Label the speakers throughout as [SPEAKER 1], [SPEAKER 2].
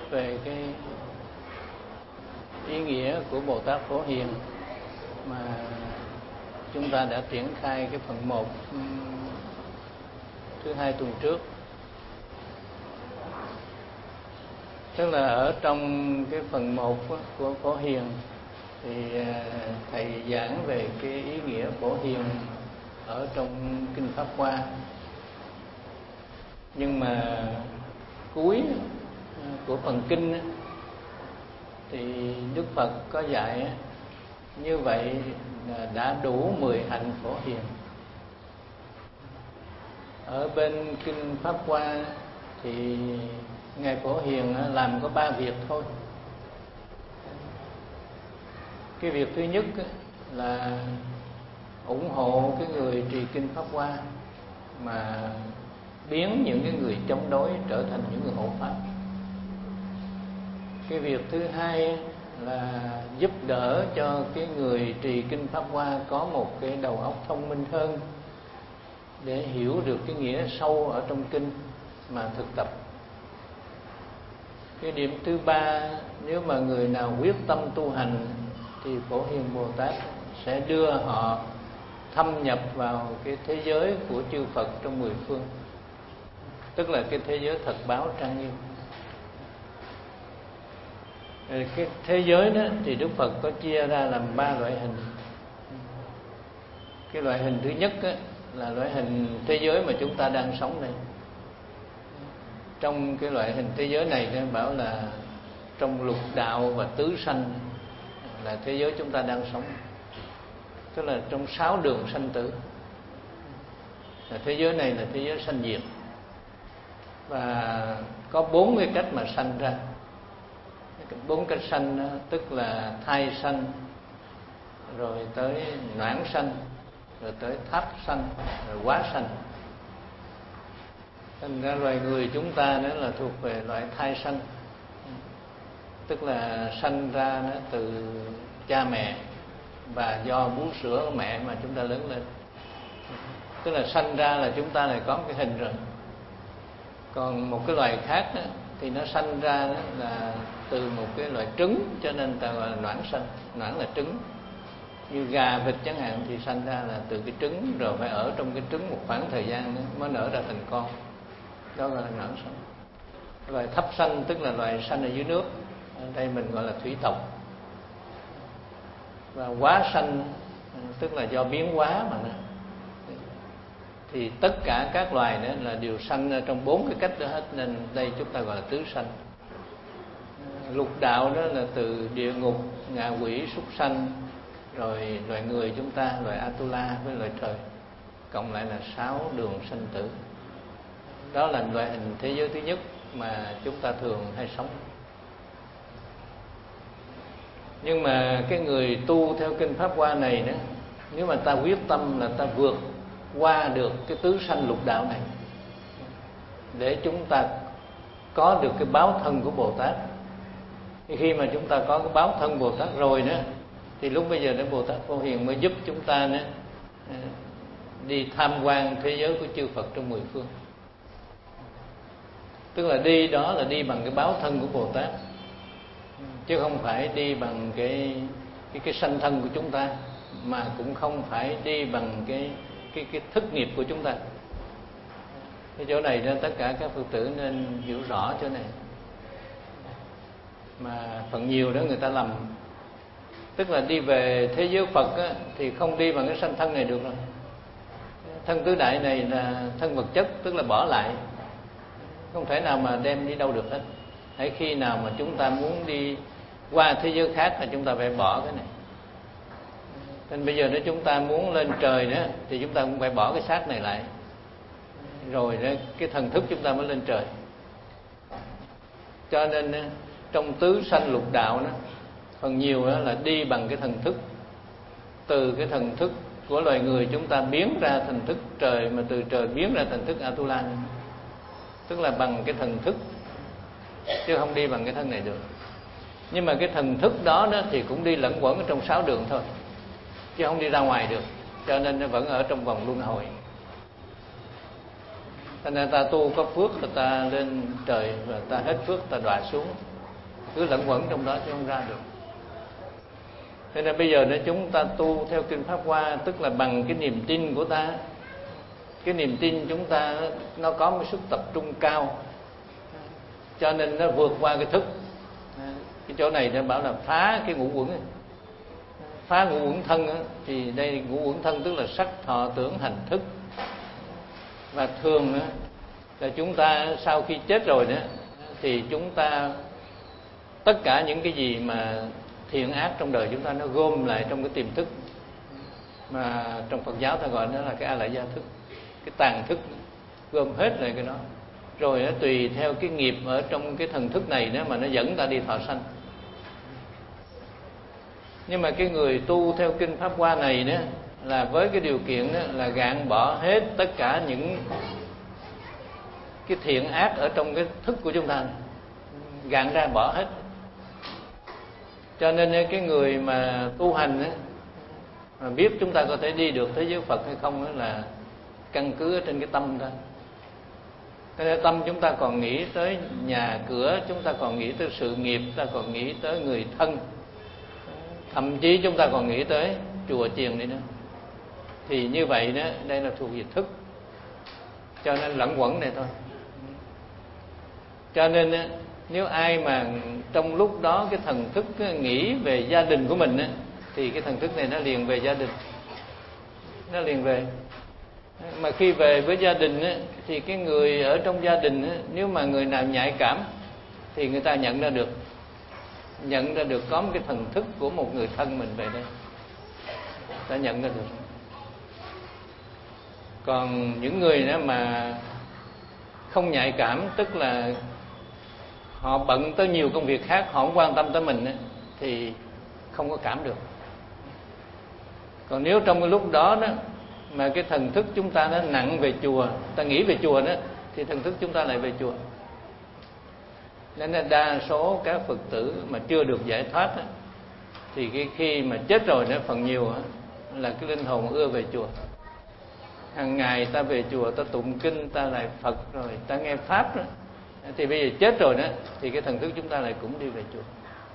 [SPEAKER 1] về cái ý nghĩa của Bồ Tát Phổ Hiền mà chúng ta đã triển khai cái phần 1 thứ 2 tuần trước. Tức là ở trong cái phần 1 của Phổ Hiền thì thầy giảng về cái ý nghĩa Phổ Hiền ở trong kinh Pháp Hoa. Nhưng mà cuối của phần kinh thì Đức Phật có dạy như vậy là đã đủ 10 hạnh Phổ Hiền. Ở bên kinh Pháp Hoa thì Ngài Phổ Hiền làm có 3 việc thôi. Cái việc thứ nhất là ủng hộ cái người trì kinh Pháp Hoa mà biến những cái người chống đối trở thành những người hộ pháp. Cái việc thứ hai là giúp đỡ cho cái người trì kinh Pháp Hoa có một cái đầu óc thông minh hơn để hiểu được cái nghĩa sâu ở trong kinh mà thực tập. Cái điểm thứ ba, nếu mà người nào quyết tâm tu hành thì Phổ Hiền Bồ Tát sẽ đưa họ thâm nhập vào cái thế giới của chư Phật trong 10 phương, tức là cái thế giới thật báo trang nghiêm. Cái thế giới đó thì Đức Phật có chia ra làm 3 loại hình. Cái loại hình thứ nhất là loại hình thế giới mà chúng ta đang sống đây. Trong cái loại hình thế giới này nên bảo là trong lục đạo và tứ sanh là thế giới chúng ta đang sống, tức là trong 6 đường sanh tử. Thế giới này là thế giới sanh diệt, và có 4 cái cách mà sanh ra. 4 cách sanh đó, tức là thai sanh, rồi tới noãn sanh, rồi tới tháp sanh, rồi hóa sanh. Thành ra loài người chúng ta đó là thuộc về loại thai sanh, tức là sanh ra đó từ cha mẹ và do bú sữa của mẹ mà chúng ta lớn lên. Tức là sanh ra là chúng ta lại có cái hình rồi. Còn một cái loài khác đó, thì nó sanh ra đó là từ một cái loại trứng, cho nên ta gọi là noãn sanh. Noãn là trứng. Như gà, vịt chẳng hạn thì sanh ra là từ cái trứng, rồi phải ở trong cái trứng một khoảng thời gian nữa mới nở ra thành con. Đó gọi là noãn sanh. Loài thấp sanh tức là loài sanh ở dưới nước, ở đây mình gọi là thủy tộc. Và hóa sanh tức là do biến hóa mà nó. Thì tất cả các loài đó là đều sanh trong 4 cái cách đó hết, nên đây chúng ta gọi là tứ sanh. Lục đạo đó là từ địa ngục, ngạ quỷ, súc sanh, rồi loài người chúng ta, loài Atula với loài trời, cộng lại là 6 đường sanh tử. Đó là loại hình thế giới thứ nhất mà chúng ta thường hay sống. Nhưng mà cái người tu theo kinh Pháp Hoa này đó, nếu mà ta quyết tâm là ta vượt qua được cái tứ sanh lục đạo này để chúng ta có được cái báo thân của Bồ Tát. Thì khi mà chúng ta có cái báo thân Bồ Tát rồi đó, thì lúc bây giờ để Bồ Tát Phổ Hiền mới giúp chúng ta đó, đi tham quan thế giới của chư Phật trong 10 phương. Tức là đi đó là đi bằng cái báo thân của Bồ Tát, chứ không phải đi bằng cái sanh thân của chúng ta, mà cũng không phải đi bằng cái thức nghiệp của chúng ta. Cái chỗ này nên tất cả các Phật tử nên hiểu rõ chỗ này. Mà phần nhiều đó người ta lầm, tức là đi về thế giới Phật á, thì không đi bằng cái sanh thân này được rồi. Thân tứ đại này là thân vật chất, tức là bỏ lại, không thể nào mà đem đi đâu được hết. Hãy khi nào mà chúng ta muốn đi qua thế giới khác là chúng ta phải bỏ cái này. Nên bây giờ nếu chúng ta muốn lên trời đó thì chúng ta cũng phải bỏ cái xác này lại, rồi đó, cái thần thức chúng ta mới lên trời. Cho nên trong tứ sanh lục đạo đó, phần nhiều đó là đi bằng cái thần thức. Từ cái thần thức của loài người chúng ta biến ra thần thức trời, mà từ trời biến ra thần thức Atula, tức là bằng cái thần thức, chứ không đi bằng cái thân này được. Nhưng mà cái thần thức đó thì cũng đi lẫn quẩn ở trong 6 đường thôi, chứ không đi ra ngoài được. Cho nên nó vẫn ở trong vòng luân hồi. Thành ra ta tu có phước là ta lên trời, và ta hết phước ta đọa xuống. cứ lẫn quẩn trong đó chứ không ra được. Thế nên bây giờ nếu chúng ta tu theo kinh Pháp Hoa, tức là bằng cái niềm tin của ta. Cái niềm tin chúng ta nó có một sức tập trung cao, cho nên nó vượt qua cái thức. Cái chỗ này nó bảo là phá cái ngũ uẩn. Phá ngũ uẩn thân thì đây ngũ uẩn thân tức là sắc, thọ, tưởng, hành, thức. Và thường là chúng ta sau khi chết rồi thì chúng ta tất cả những cái gì mà thiện ác trong đời chúng ta nó gom lại trong cái tiềm thức, mà trong Phật giáo ta gọi nó là cái A Lại Gia thức, cái tàng thức, gom hết lại cái đó. Rồi nó tùy theo cái nghiệp ở trong cái thần thức này mà nó dẫn ta đi thọ sanh. Nhưng mà cái người tu theo kinh Pháp Hoa này là với cái điều kiện là gạn bỏ hết tất cả những cái thiện ác ở trong cái thức của chúng ta, gạn ra bỏ hết. Cho nên cái người mà tu hành mà biết chúng ta có thể đi được thế giới Phật hay không là căn cứ ở trên cái tâm ta. Cho nên tâm chúng ta còn nghĩ tới nhà cửa, chúng ta còn nghĩ tới sự nghiệp, chúng ta còn nghĩ tới người thân, thậm chí chúng ta còn nghĩ tới chùa chiền đi nữa. Thì như vậy đây là thuộc về thức, cho nên lẫn quẩn này thôi. Cho nên nếu ai mà trong lúc đó cái thần thức nghĩ về gia đình của mình thì cái thần thức này nó liền về gia đình, nó liền về. Mà khi về với gia đình thì cái người ở trong gia đình nếu mà người nào nhạy cảm thì người ta nhận ra được có một cái thần thức của một người thân mình về đây, ta nhận ra được. Còn những người mà không nhạy cảm, tức là họ bận tới nhiều công việc khác, họ không quan tâm tới mình thì không có cảm được. Còn nếu trong cái lúc đó mà cái thần thức chúng ta nó nặng về chùa, ta nghĩ về chùa thì thần thức chúng ta lại về chùa. Nên là đa số các Phật tử mà chưa được giải thoát thì khi mà chết rồi phần nhiều là cái linh hồn ưa về chùa. Hàng ngày ta về chùa, ta tụng kinh, ta lại Phật, rồi ta nghe pháp thì bây giờ chết rồi thì cái thần thức chúng ta lại cũng đi về chùa.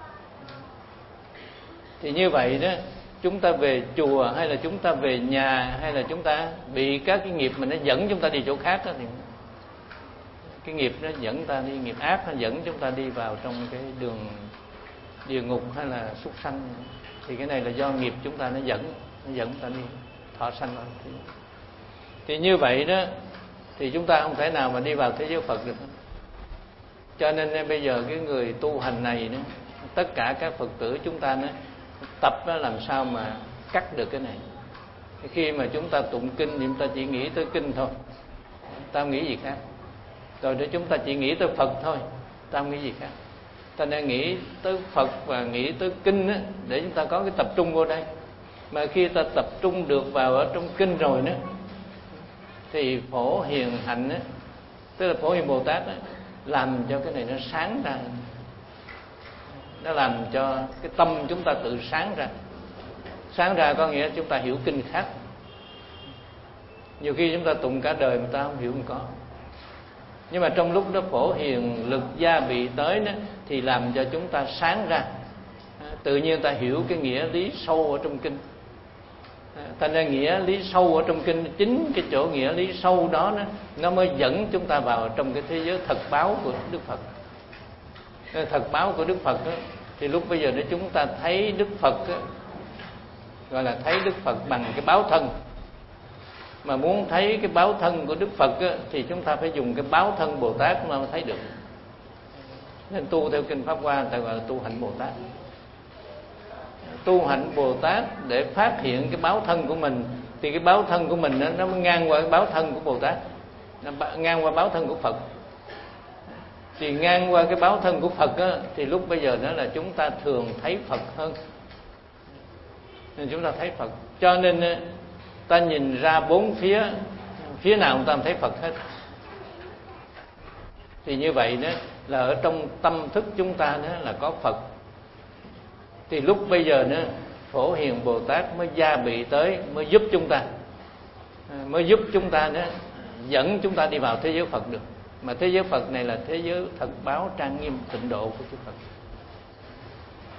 [SPEAKER 1] Thì như vậy chúng ta về chùa hay là chúng ta về nhà, hay là chúng ta bị các cái nghiệp mà nó dẫn chúng ta đi chỗ khác thì cái nghiệp nó dẫn ta đi, nghiệp ác nó dẫn chúng ta đi vào trong cái đường địa ngục hay là súc sanh. Thì cái này là do nghiệp chúng ta nó dẫn ta đi thọ sanh rồi. Thì như vậy thì chúng ta không thể nào mà đi vào thế giới Phật được. Cho nên bây giờ cái người tu hành này tất cả các Phật tử chúng ta tập làm sao mà cắt được cái này. Khi mà chúng ta tụng kinh thì chúng ta chỉ nghĩ tới kinh thôi, ta không nghĩ gì khác. Rồi để chúng ta chỉ nghĩ tới Phật thôi, ta không nghĩ gì khác. Ta nên nghĩ tới Phật và nghĩ tới kinh để chúng ta có cái tập trung vô đây. Mà khi ta tập trung được vào ở trong kinh rồi thì Phổ Hiền Hạnh tức là Phổ Hiền Bồ Tát làm cho cái này nó sáng ra. Nó làm cho cái tâm chúng ta tự sáng ra. Sáng ra có nghĩa chúng ta hiểu kinh khác. Nhiều khi chúng ta tụng cả đời mà ta không hiểu, không có. Nhưng mà trong lúc đó Phổ Hiền lực gia bị tới thì làm cho chúng ta sáng ra. Tự nhiên ta hiểu cái nghĩa lý sâu ở trong kinh. Thành ra nghĩa lý sâu ở trong kinh, chính cái chỗ nghĩa lý sâu đó nó mới dẫn chúng ta vào trong cái thế giới thật báo của Đức Phật. Thật báo của Đức Phật thì lúc bây giờ để chúng ta thấy Đức Phật gọi là thấy Đức Phật bằng cái báo thân. Mà muốn thấy cái báo thân của Đức Phật thì chúng ta phải dùng cái báo thân Bồ Tát mà thấy được. Nên tu theo kinh Pháp Hoa người ta gọi là tu hạnh Bồ Tát. Tu hạnh Bồ Tát để phát hiện cái báo thân của mình, thì cái báo thân của mình nó mới ngang qua cái báo thân của Bồ Tát, nó ngang qua báo thân của Phật. Thì ngang qua cái báo thân của Phật thì lúc bây giờ đó là chúng ta thường thấy Phật hơn. Nên chúng ta thấy Phật. Cho nên ta nhìn ra bốn phía nào chúng ta thấy Phật hết. Thì như vậy là ở trong tâm thức chúng ta là có Phật. Thì lúc bây giờ Phổ Hiền Bồ Tát mới gia bị tới, mới giúp chúng ta dẫn chúng ta đi vào thế giới Phật được. Mà thế giới Phật này là thế giới thật báo trang nghiêm tịnh độ của chư Phật.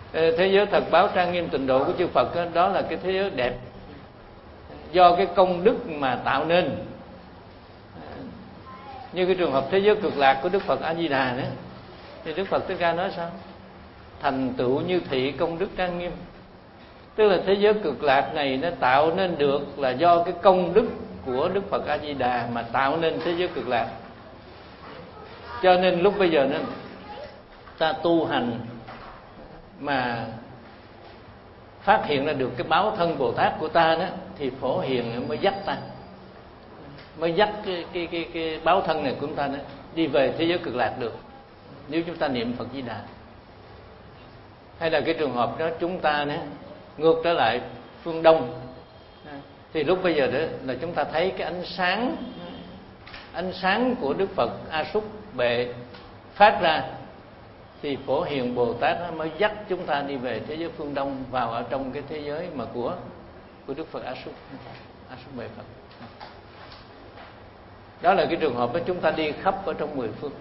[SPEAKER 1] Thế giới thật báo trang nghiêm tịnh độ của chư Phật đó, đó là cái thế giới đẹp do cái công đức mà tạo nên. Như cái trường hợp thế giới cực lạc của Đức Phật A Di Đà nữa, thì Đức Phật Thích Ca nói sao? Thành tựu như thị công đức trang nghiêm. Tức là thế giới cực lạc này nó tạo nên được là do cái công đức của Đức Phật A Di Đà mà tạo nên thế giới cực lạc. Cho nên lúc bây giờ nó ta tu hành mà phát hiện ra được cái báo thân Bồ Tát của ta đó, thì Phổ Hiền mới dắt ta, mới dắt cái báo thân này của chúng ta đó đi về thế giới cực lạc được, nếu chúng ta niệm Phật Di Đà. Hay là cái trường hợp đó chúng ta đó ngược trở lại phương Đông, thì lúc bây giờ đó là chúng ta thấy cái ánh sáng của Đức Phật A Súc Bệ phát ra, thì Phổ Hiền Bồ Tát mới dắt chúng ta đi về thế giới phương Đông, vào ở trong cái thế giới mà của Đức Phật A Súc Bệ Phật. Đó là cái trường hợp đó chúng ta đi khắp ở trong mười phương,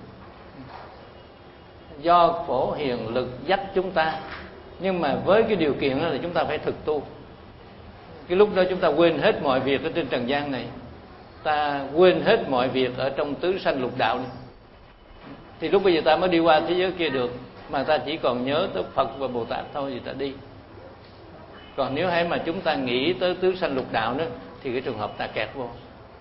[SPEAKER 1] do Phổ Hiền lực dắt chúng ta. Nhưng mà với cái điều kiện đó là chúng ta phải thực tu. Cái lúc đó chúng ta quên hết mọi việc ở trên trần gian này, ta quên hết mọi việc ở trong tứ sanh lục đạo này, thì lúc bây giờ ta mới đi qua thế giới kia được. Mà ta chỉ còn nhớ tới Phật và Bồ Tát thôi thì ta đi. Còn nếu hay mà chúng ta nghĩ tới tứ sanh lục đạo nữa thì cái trường hợp ta kẹt vô.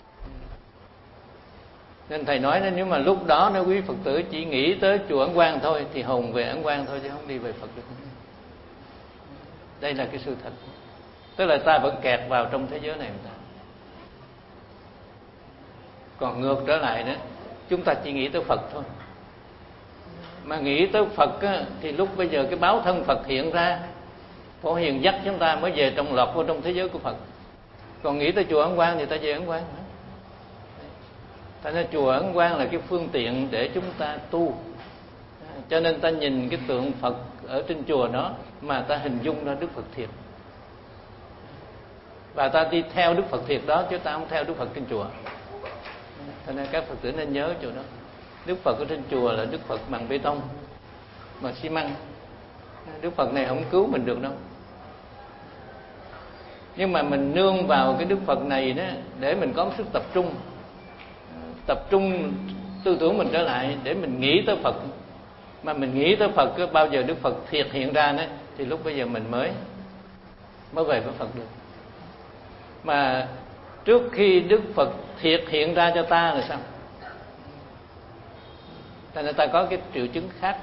[SPEAKER 1] Nên thầy nói nếu mà lúc đó nếu quý Phật tử chỉ nghĩ tới chùa Ấn Quang thôi thì hồn về Ấn Quang thôi, chứ không đi về Phật được. Đây là cái sự thật. Tức là ta vẫn kẹt vào trong thế giới này mà. Còn ngược trở lại đó, chúng ta chỉ nghĩ tới Phật thôi. Mà nghĩ tới Phật á, thì lúc bây giờ cái báo thân Phật hiện ra, Phổ Hiền dắt chúng ta mới về trong lọt vô trong thế giới của Phật. Còn nghĩ tới chùa Ấn Quang thì ta về Ấn Quang. Thành ra chùa Ấn Quang là cái phương tiện để chúng ta tu. Cho nên ta nhìn cái tượng Phật ở trên chùa đó mà ta hình dung ra Đức Phật thiệt. Và ta đi theo Đức Phật thiệt đó, chứ ta không theo Đức Phật trên chùa. Cho nên các Phật tử nên nhớ chỗ đó. Đức Phật ở trên chùa là Đức Phật bằng bê tông, bằng xi măng. Đức Phật này không cứu mình được đâu. Nhưng mà mình nương vào cái Đức Phật này đó để mình có sức tập trung tư tưởng mình trở lại để mình nghĩ tới Phật. Mà mình nghĩ tới Phật bao giờ Đức Phật thiệt hiện ra đó, thì lúc bây giờ mình mới về với Phật được. Mà trước khi Đức Phật thiệt hiện ra cho ta là sao? Thành ra ta có cái triệu chứng khác.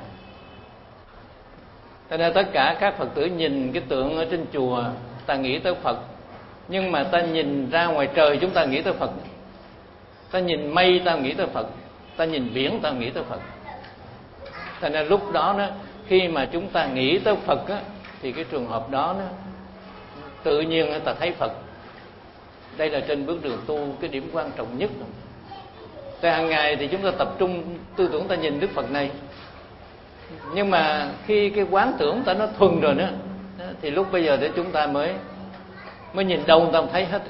[SPEAKER 1] Thành ra tất cả các Phật tử nhìn cái tượng ở trên chùa ta nghĩ tới Phật, nhưng mà ta nhìn ra ngoài trời chúng ta nghĩ tới Phật. Ta nhìn mây ta nghĩ tới Phật, ta nhìn biển ta nghĩ tới Phật. Thành ra lúc đó khi mà chúng ta nghĩ tới Phật á, thì cái trường hợp đó tự nhiên ta thấy Phật. Đây là trên bước đường tu cái điểm quan trọng nhất. Tại hàng ngày thì chúng ta tập trung tư tưởng ta nhìn Đức Phật này, nhưng mà khi cái quán tưởng ta nó thuần rồi đó, thì lúc bây giờ để chúng ta mới nhìn đâu ta không thấy hết.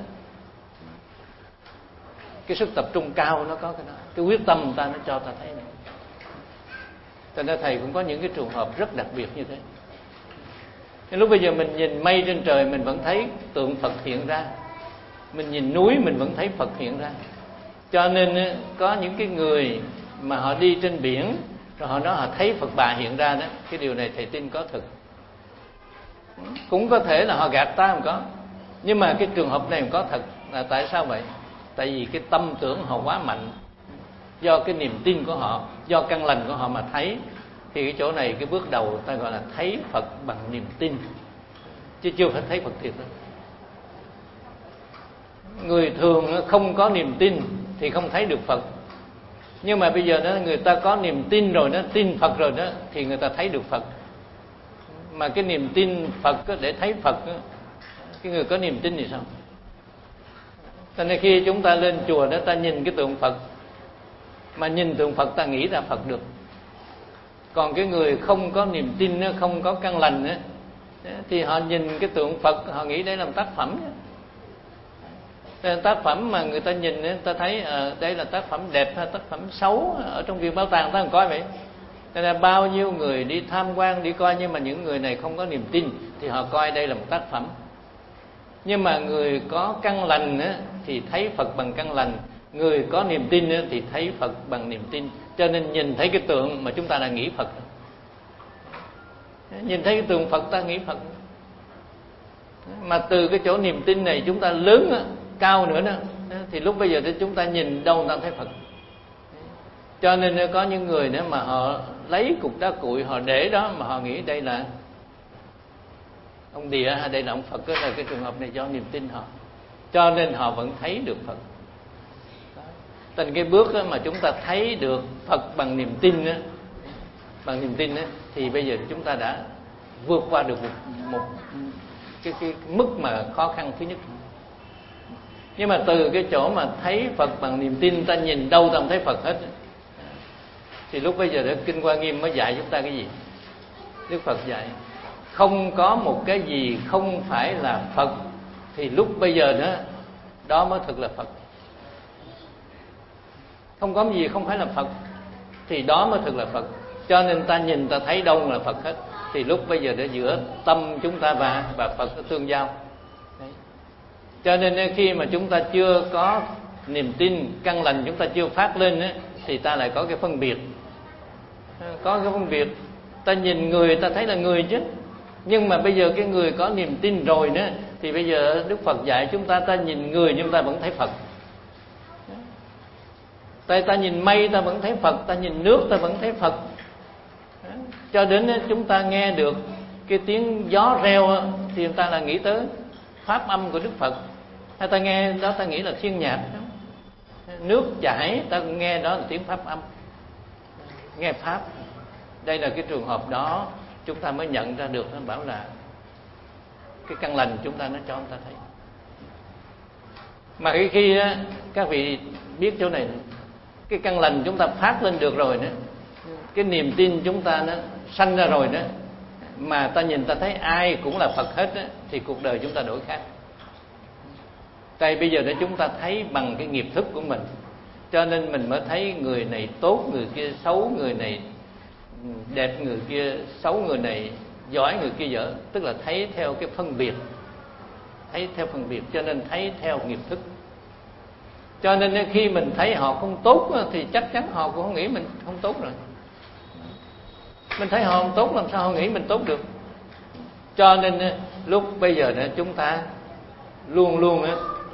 [SPEAKER 1] Cái sức tập trung cao nó có cái đó, cái quyết tâm ta nó cho ta thấy này. Cho nên thầy cũng có những cái trường hợp rất đặc biệt như thế. Nên lúc bây giờ mình nhìn mây trên trời mình vẫn thấy tượng Phật hiện ra, mình nhìn núi mình vẫn thấy Phật hiện ra. Cho nên có những cái người mà họ đi trên biển rồi họ nói họ thấy Phật Bà hiện ra đó, cái điều này thầy tin có thực. Cũng có thể là họ gạt ta không có, nhưng mà cái trường hợp này cũng có thật. Là tại sao vậy? Tại vì cái tâm tưởng họ quá mạnh, do cái niềm tin của họ, do căn lành của họ mà thấy. Thì cái chỗ này cái bước đầu ta gọi là thấy Phật bằng niềm tin, chứ chưa phải thấy Phật thiệt đâu. Người thường không có niềm tin thì không thấy được Phật. Nhưng mà bây giờ người ta có niềm tin rồi đó, tin Phật rồi đó, thì người ta thấy được Phật. Mà cái niềm tin Phật để thấy Phật, cái người có niềm tin thì sao? Cho nên khi chúng ta lên chùa đó, ta nhìn cái tượng Phật, mà nhìn tượng Phật ta nghĩ ra Phật được. Còn cái người không có niềm tin, không có căn lành thì họ nhìn cái tượng Phật họ nghĩ đây là một tác phẩm. Tác phẩm mà người ta nhìn ta thấy đây là tác phẩm đẹp hay tác phẩm xấu ở trong viện bảo tàng ta không coi vậy. Cho nên bao nhiêu người đi tham quan, đi coi, nhưng mà những người này không có niềm tin thì họ coi đây là một tác phẩm. Nhưng mà người có căn lành á, thì thấy Phật bằng căn lành, người có niềm tin á, thì thấy Phật bằng niềm tin. Cho nên nhìn thấy cái tượng mà chúng ta đã nghĩ Phật, nhìn thấy cái tượng Phật ta nghĩ Phật. Mà từ cái chỗ niềm tin này chúng ta lớn á, cao nữa đó, thì lúc bây giờ thì chúng ta nhìn đâu người ta thấy Phật. Cho nên có những người nữa mà họ lấy cục đá cuội họ để đó mà họ nghĩ đây là ông Địa hay đây là ông Phật. Đó là cái trường hợp này do niềm tin họ, cho nên họ vẫn thấy được Phật. Thành cái bước đó mà chúng ta thấy được Phật bằng niềm tin đó, bằng niềm tin đó, thì bây giờ chúng ta đã vượt qua được một cái mức mà khó khăn thứ nhất. Nhưng mà từ cái chỗ mà thấy Phật bằng niềm tin, ta nhìn đâu ta không thấy Phật hết, thì lúc bây giờ Đức Kinh Hoa Nghiêm mới dạy chúng ta cái gì? Đức Phật dạy không có một cái gì không phải là Phật, thì lúc bây giờ đó, đó mới thực là Phật. Không có gì không phải là Phật, thì đó mới thực là Phật. Cho nên ta nhìn ta thấy đâu là Phật hết, thì lúc bây giờ để giữa tâm chúng ta và Phật nó tương giao. Đấy. Cho nên khi mà chúng ta chưa có niềm tin, căn lành chúng ta chưa phát lên ấy, thì ta lại có cái phân biệt. Có cái phân biệt, ta nhìn người ta thấy là người chứ. Nhưng mà bây giờ cái người có niềm tin rồi nữa, thì bây giờ Đức Phật dạy chúng ta, ta nhìn người nhưng ta vẫn thấy Phật. Ta nhìn mây ta vẫn thấy Phật, ta nhìn nước ta vẫn thấy Phật. Cho đến chúng ta nghe được cái tiếng gió reo thì người ta là nghĩ tới pháp âm của Đức Phật. Hay ta nghe đó ta nghĩ là thiên nhạc. Nước chảy ta nghe đó là tiếng pháp âm, nghe pháp. Đây là cái trường hợp đó chúng ta mới nhận ra được, nó bảo là cái căn lành chúng ta nó cho người ta thấy. Mà khi đó, các vị biết chỗ này, cái căn lành chúng ta phát lên được rồi đó, cái niềm tin chúng ta nó sanh ra rồi đó, mà ta nhìn ta thấy ai cũng là Phật hết đó, thì cuộc đời chúng ta đổi khác. Tại bây giờ để chúng ta thấy bằng cái nghiệp thức của mình, cho nên mình mới thấy người này tốt, người kia xấu, người này đẹp, người kia xấu, người này giỏi, người kia dở. Tức là thấy theo cái phân biệt, thấy theo phân biệt, cho nên thấy theo nghiệp thức. Cho nên khi mình thấy họ không tốt thì chắc chắn họ cũng không nghĩ mình không tốt rồi. Mình thấy họ không tốt, làm sao họ nghĩ mình tốt được. Cho nên lúc bây giờ chúng ta luôn luôn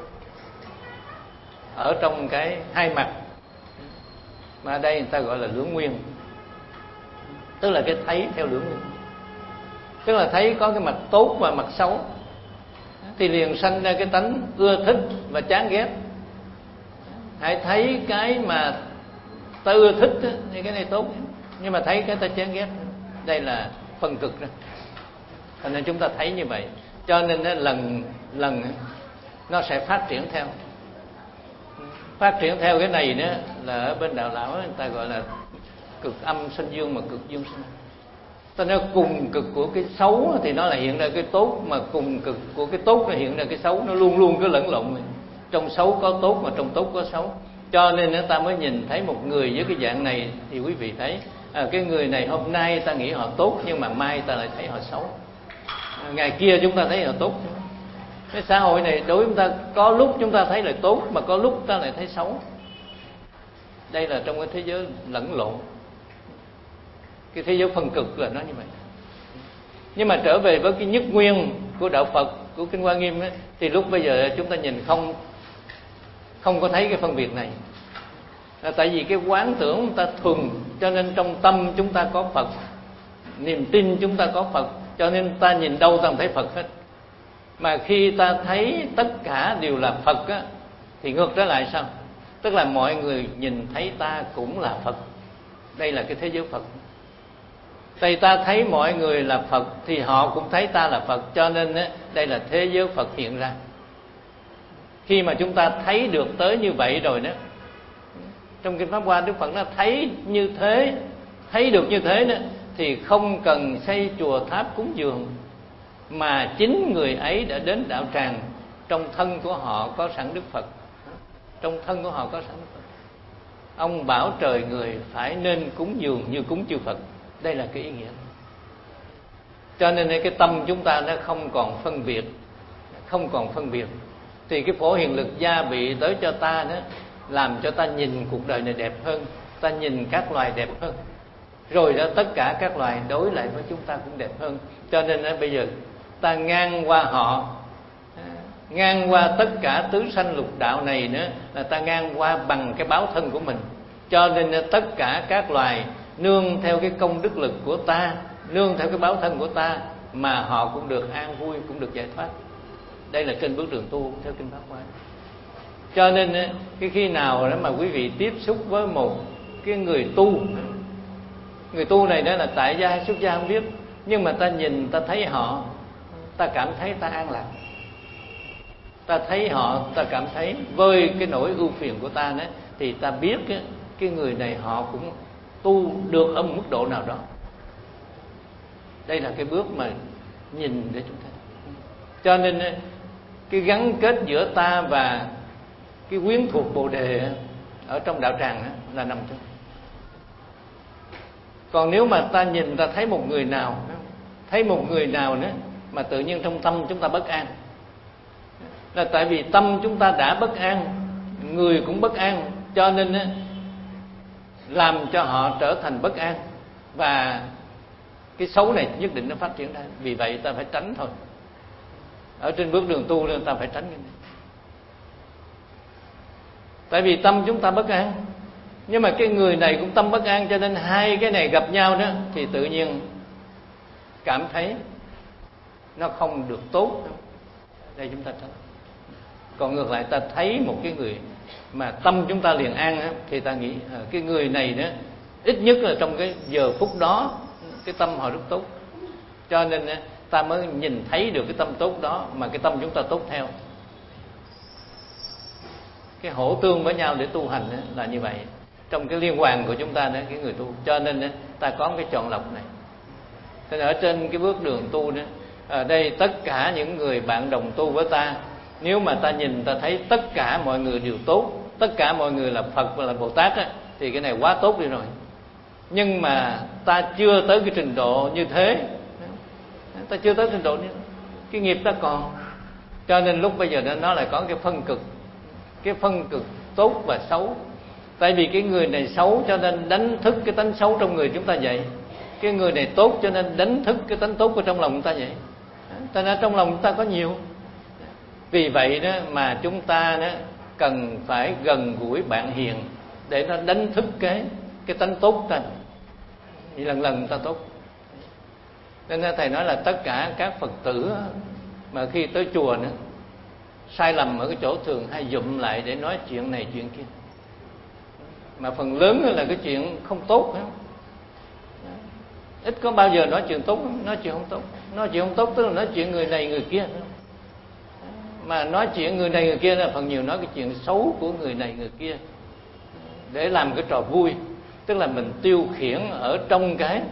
[SPEAKER 1] ở trong cái hai mặt, mà ở đây người ta gọi là lưỡng nguyên. Tức là cái thấy theo lưỡng nguyên, tức là thấy có cái mặt tốt và mặt xấu, thì liền sanh ra cái tánh ưa thích và chán ghét. Hãy thấy cái mà ta ưa thích thì cái này tốt, nhưng mà thấy cái ta chán ghét, đây là phân cực đó. Cho nên chúng ta thấy như vậy, cho nên lần lần nó sẽ phát triển theo. Phát triển theo cái này đó là ở bên đạo lão người ta gọi là cực âm sinh dương, mà cực dương sinh. Ta nói cùng cực của cái xấu thì nó là hiện ra cái tốt, mà cùng cực của cái tốt là hiện ra cái xấu. Nó luôn luôn cứ lẫn lộn, trong xấu có tốt mà trong tốt có xấu. Cho nên ta mới nhìn thấy một người với cái dạng này, thì quý vị thấy cái người này hôm nay ta nghĩ họ tốt, nhưng mà mai ta lại thấy họ xấu. Ngày kia chúng ta thấy họ tốt. Cái xã hội này đối với chúng ta, có lúc chúng ta thấy là tốt, mà có lúc ta lại thấy xấu. Đây là trong cái thế giới lẫn lộn, cái thế giới phân cực là nó như vậy. Nhưng mà trở về với cái nhất nguyên của đạo Phật, của Kinh Hoa Nghiêm ấy, thì lúc bây giờ chúng ta nhìn không có thấy cái phân biệt này. Là tại vì cái quán tưởng ta thuần, cho nên trong tâm chúng ta có Phật, niềm tin chúng ta có Phật, cho nên ta nhìn đâu ta không thấy Phật hết. Mà khi ta thấy tất cả đều là Phật á, thì ngược trở lại sao? Tức là mọi người nhìn thấy ta cũng là Phật. Đây là cái thế giới Phật. Tại ta thấy mọi người là Phật thì họ cũng thấy ta là Phật, cho nên đây là thế giới Phật hiện ra. Khi mà chúng ta thấy được tới như vậy rồi đó, trong Kinh Pháp Hoa Đức Phật nó thấy như thế, thấy được như thế đó, thì không cần xây chùa tháp cúng dường, mà chính người ấy đã đến đạo tràng. Trong thân của họ có sẵn Đức Phật, trong thân của họ có sẵn Đức Phật. ông bảo trời người phải nên cúng dường như cúng chư Phật. Đây là cái ý nghĩa. Cho nên cái tâm chúng ta nó không còn phân biệt, thì cái Phổ Hiền Lực gia bị tới cho ta đó, làm cho ta nhìn cuộc đời này đẹp hơn, ta nhìn các loài đẹp hơn, rồi đó tất cả các loài đối lại với chúng ta cũng đẹp hơn. Cho nên bây giờ ta ngang qua họ, ngang qua tất cả tứ sanh lục đạo này nữa, là ta ngang qua bằng cái báo thân của mình. Cho nên tất cả các loài nương theo cái công đức lực của ta, nương theo cái báo thân của ta, mà họ cũng được an vui, cũng được giải thoát. Đây là trên bước đường tu theo kinh Pháp Hoa. Cho nên cái khi nào đó mà quý vị tiếp xúc với một cái người tu này đó là tại gia hay xuất gia không biết, nhưng mà ta nhìn ta thấy họ, ta cảm thấy ta an lạc. Ta thấy họ, ta cảm thấy vơi cái nỗi ưu phiền của ta đó, thì ta biết cái người này họ cũng tu được ở một mức độ nào đó. Đây là cái bước mà nhìn để chúng ta. Cho nên cái gắn kết giữa ta và cái quyến thuộc Bồ Đề ở trong đạo tràng là nằm trong. Còn nếu mà ta nhìn ta thấy một người nào nữa mà tự nhiên trong tâm chúng ta bất an, là tại vì tâm chúng ta đã bất an, người cũng bất an, cho nên làm cho họ trở thành bất an, và cái xấu này nhất định nó phát triển ra. Vì vậy ta phải tránh thôi. Ở trên bước đường tu nên ta phải tránh cái này. Tại vì tâm chúng ta bất an, nhưng mà cái người này cũng tâm bất an, cho nên hai cái này gặp nhau đó thì tự nhiên cảm thấy nó không được tốt. Đây chúng ta tránh. Còn ngược lại ta thấy một cái người mà tâm chúng ta liền an đó, thì ta nghĩ cái người này đó ít nhất là trong cái giờ phút đó cái tâm họ rất tốt, cho nên ta mới nhìn thấy được cái tâm tốt đó, mà cái tâm chúng ta tốt theo. Cái hỗ tương với nhau để tu hành là như vậy. Trong cái liên hoàn của chúng ta đó, cái người tu, cho nên ta có cái chọn lọc này. Thế ở trên cái bước đường tu đó, ở đây tất cả những người bạn đồng tu với ta, nếu mà ta nhìn ta thấy tất cả mọi người đều tốt, tất cả mọi người là Phật và là Bồ Tát á, thì cái này quá tốt đi rồi. Nhưng mà ta chưa tới cái trình độ như thế, ta chưa tới trình độ như thế, cái nghiệp ta còn. Cho nên lúc bây giờ nó lại có cái phân cực tốt và xấu. Tại vì cái người này xấu cho nên đánh thức cái tánh xấu trong người chúng ta vậy, cái người này tốt cho nên đánh thức cái tánh tốt của trong lòng chúng ta vậy. Cho nên trong lòng chúng ta có nhiều. Vì vậy đó mà chúng ta đó cần phải gần gũi bạn hiền để nó đánh thức cái tánh tốt ta. Vì lần lần ta tốt. Nên thầy nói là tất cả các Phật tử mà khi tới chùa nữa, sai lầm ở cái chỗ thường hay dụm lại để nói chuyện này chuyện kia, mà phần lớn là cái chuyện không tốt. Ít có bao giờ nói chuyện tốt, nói chuyện không tốt. Nói chuyện không tốt tức là nói chuyện người này người kia. Mà nói chuyện người này người kia là phần nhiều nói cái chuyện xấu của người này người kia để làm cái trò vui. Tức là mình tiêu khiển ở trong cái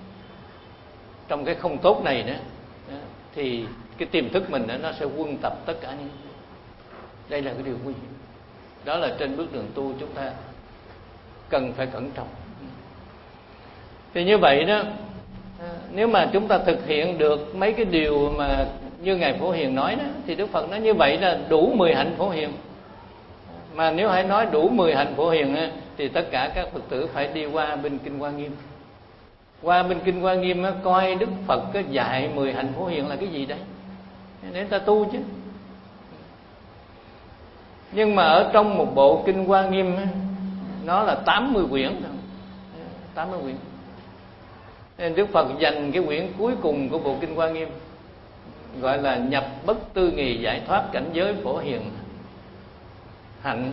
[SPEAKER 1] không tốt này nữa, thì cái tiềm thức mình nó sẽ quân tập tất cả những. Đây là cái điều nguy hiểm. Đó là trên bước đường tu chúng ta cần phải cẩn trọng. Thì như vậy đó, nếu mà chúng ta thực hiện được mấy cái điều mà như Ngài Phổ Hiền nói đó, thì Đức Phật nói như vậy là đủ 10 hạnh Phổ Hiền. Mà nếu hãy nói đủ 10 hạnh Phổ Hiền đó, thì tất cả các Phật tử phải đi qua bên Kinh Hoa Nghiêm. Qua bên Kinh Hoa Nghiêm đó, coi Đức Phật có dạy 10 hạnh Phổ Hiền là cái gì đấy, để ta tu chứ. Nhưng mà ở trong một bộ Kinh Hoa Nghiêm đó, nó là 80 quyển thôi. 80 quyển. Nên Đức Phật dành cái quyển cuối cùng của bộ Kinh Hoa Nghiêm gọi là nhập bất tư nghì giải thoát cảnh giới Phổ Hiền hạnh.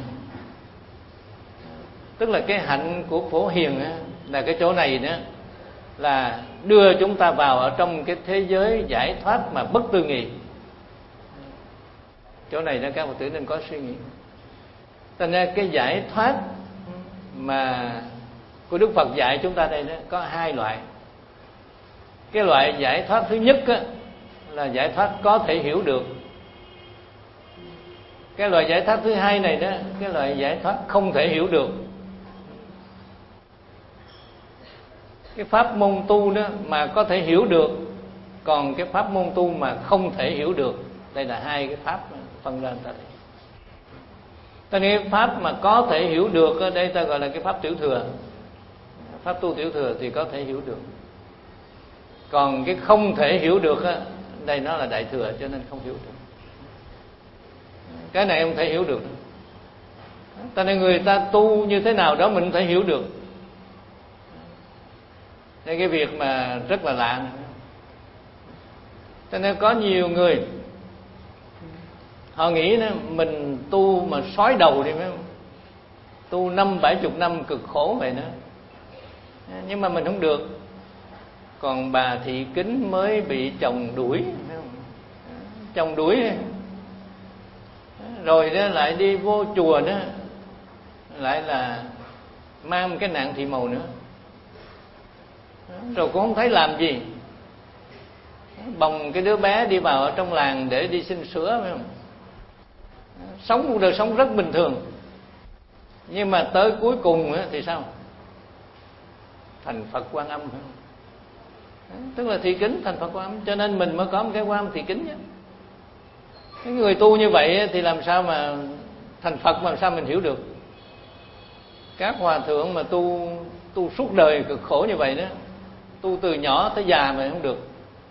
[SPEAKER 1] Tức là cái hạnh của Phổ Hiền là cái chỗ này đó, là đưa chúng ta vào ở trong cái thế giới giải thoát mà bất tư nghì. Chỗ này đó các Phật tử nên có suy nghĩ. Thành ra cái giải thoát mà của Đức Phật dạy chúng ta đây đó có hai loại. Cái loại giải thoát thứ nhất á, là giải thoát có thể hiểu được. Cái loại giải thoát thứ hai này đó, cái loại giải thoát không thể hiểu được. Cái pháp môn tu đó mà có thể hiểu được, còn cái pháp môn tu mà không thể hiểu được. Đây là hai cái pháp phân ra ta đây. Ta nói pháp mà có thể hiểu được ở đây ta gọi là cái pháp tiểu thừa. Pháp tu tiểu thừa thì có thể hiểu được. Còn cái không thể hiểu được á, đây nó là đại thừa cho nên không hiểu được. Cái này không thể hiểu được. Ta nói người ta tu như thế nào đó mình không thể hiểu được. Đây cái việc mà rất là lạ. Cho nên có nhiều người họ nghĩ đó, mình tu mà sói đầu đi phải không? Tu 50-70 năm cực khổ vậy nữa. Nhưng mà mình không được. Còn bà Thị Kính mới bị chồng đuổi, phải không? Chồng đuổi rồi đó lại đi vô chùa đó, lại là mang một cái nạn thị màu nữa. Rồi cũng không thấy làm gì, bồng cái đứa bé đi vào trong làng để đi xin sữa, phải không? Sống một đời sống rất bình thường. Nhưng mà tới cuối cùng thì sao? Thành Phật Quan Âm, phải không? Tức là thị kính thành Phật Quan Âm. Cho nên mình mới có một cái Quan Âm thị kính nhé. Cái người tu như vậy thì làm sao mà thành Phật, mà làm sao mình hiểu được? Các hòa thượng mà tu suốt đời cực khổ như vậy đó, tu từ nhỏ tới già mà không được.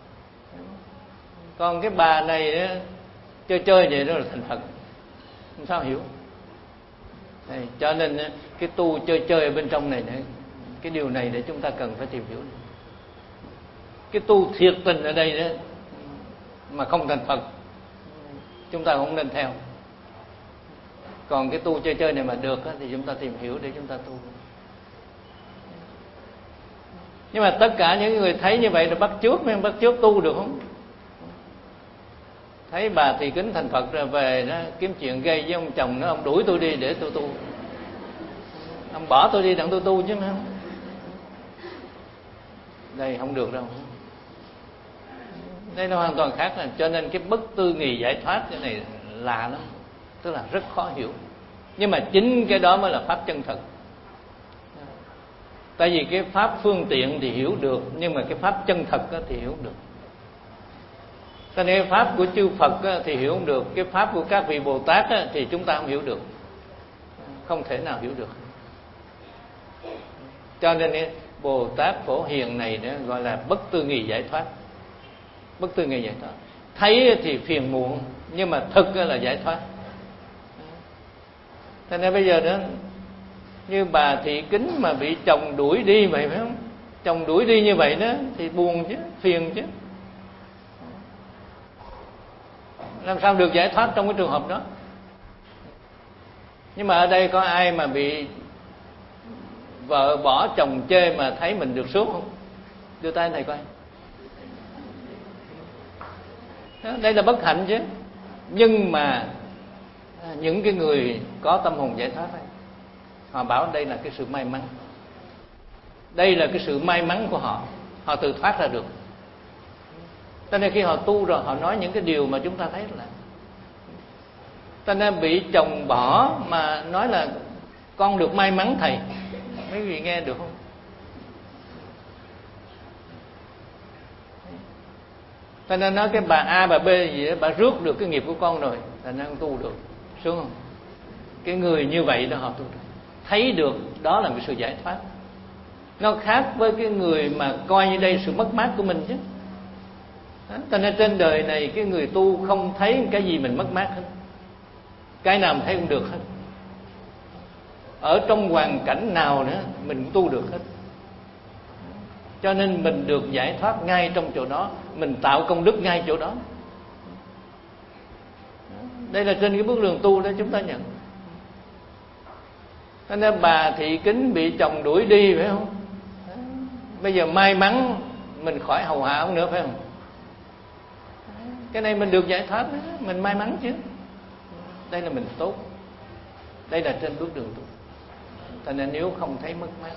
[SPEAKER 1] Còn cái bà này đó, chơi vậy đó là thành Phật, không sao hiểu. Cho nên cái tu chơi ở bên trong này, cái điều này để chúng ta cần phải tìm hiểu. Cái tu thiệt tình ở đây đó mà không thành Phật, chúng ta không nên theo. Còn cái tu chơi này mà được thì chúng ta tìm hiểu để chúng ta tu. Nhưng mà tất cả những người thấy như vậy là bắt chước tu được không? Thấy bà Thị Kính thành Phật rồi về đó kiếm chuyện gây với ông chồng nó, ông đuổi tôi đi để tôi tu, ông bỏ tôi đi đặng tôi tu chứ không. Đây không được đâu. Đây nó hoàn toàn khác. Cho nên cái bất tư nghì giải thoát cái này lạ lắm, tức là rất khó hiểu. Nhưng mà chính cái đó mới là pháp chân thật. Tại vì cái pháp phương tiện thì hiểu được, nhưng mà cái pháp chân thật thì hiểu không được. Cho nên pháp của chư Phật thì hiểu không được, cái pháp của các vị Bồ Tát thì chúng ta không hiểu được, không thể nào hiểu được. Cho nên Bồ Tát Phổ Hiền này đó gọi là bất tư nghì giải thoát. Bất tư nghì giải thoát. Thấy thì phiền muộn, nhưng mà thực là giải thoát. Cho nên bây giờ đó, như bà Thị Kính mà bị chồng đuổi đi vậy, phải không? Chồng đuổi đi như vậy đó thì buồn chứ, phiền chứ. Làm sao được giải thoát trong cái trường hợp đó? Nhưng mà ở đây có ai mà bị vợ bỏ chồng chê mà thấy mình được sướng không? Đưa tay này coi. Đây là bất hạnh chứ. Nhưng mà những cái người có tâm hồn giải thoát này, họ bảo đây là cái sự may mắn. Đây là cái sự may mắn của họ. Họ tự thoát ra được. Cho nên khi họ tu rồi, họ nói những cái điều mà chúng ta thấy là, cho nên bị chồng bỏ mà nói là con được may mắn thầy. Mấy vị nghe được không? Cho nên nói cái bà A bà B gì đó, bà rước được cái nghiệp của con rồi, thành ra con tu được. Sướng không? Cái người như vậy đó họ tu được, thấy được đó là một sự giải thoát. Nó khác với cái người mà coi như đây sự mất mát của mình chứ. Cho nên trên đời này cái người tu không thấy cái gì mình mất mát hết, cái nào mình thấy cũng được hết. Ở trong hoàn cảnh nào nữa mình cũng tu được hết. Cho nên mình được giải thoát ngay trong chỗ đó, mình tạo công đức ngay chỗ đó. Đây là trên cái bước đường tu đó chúng ta nhận. Cho nên bà Thị Kính bị chồng đuổi đi, phải không? Bây giờ may mắn mình khỏi hầu hạ ông nữa, phải không? Cái này mình được giải thoát đó, mình may mắn chứ. Đây là mình tốt. Đây là trên bước đường tu. Cho nên nếu không thấy mất mát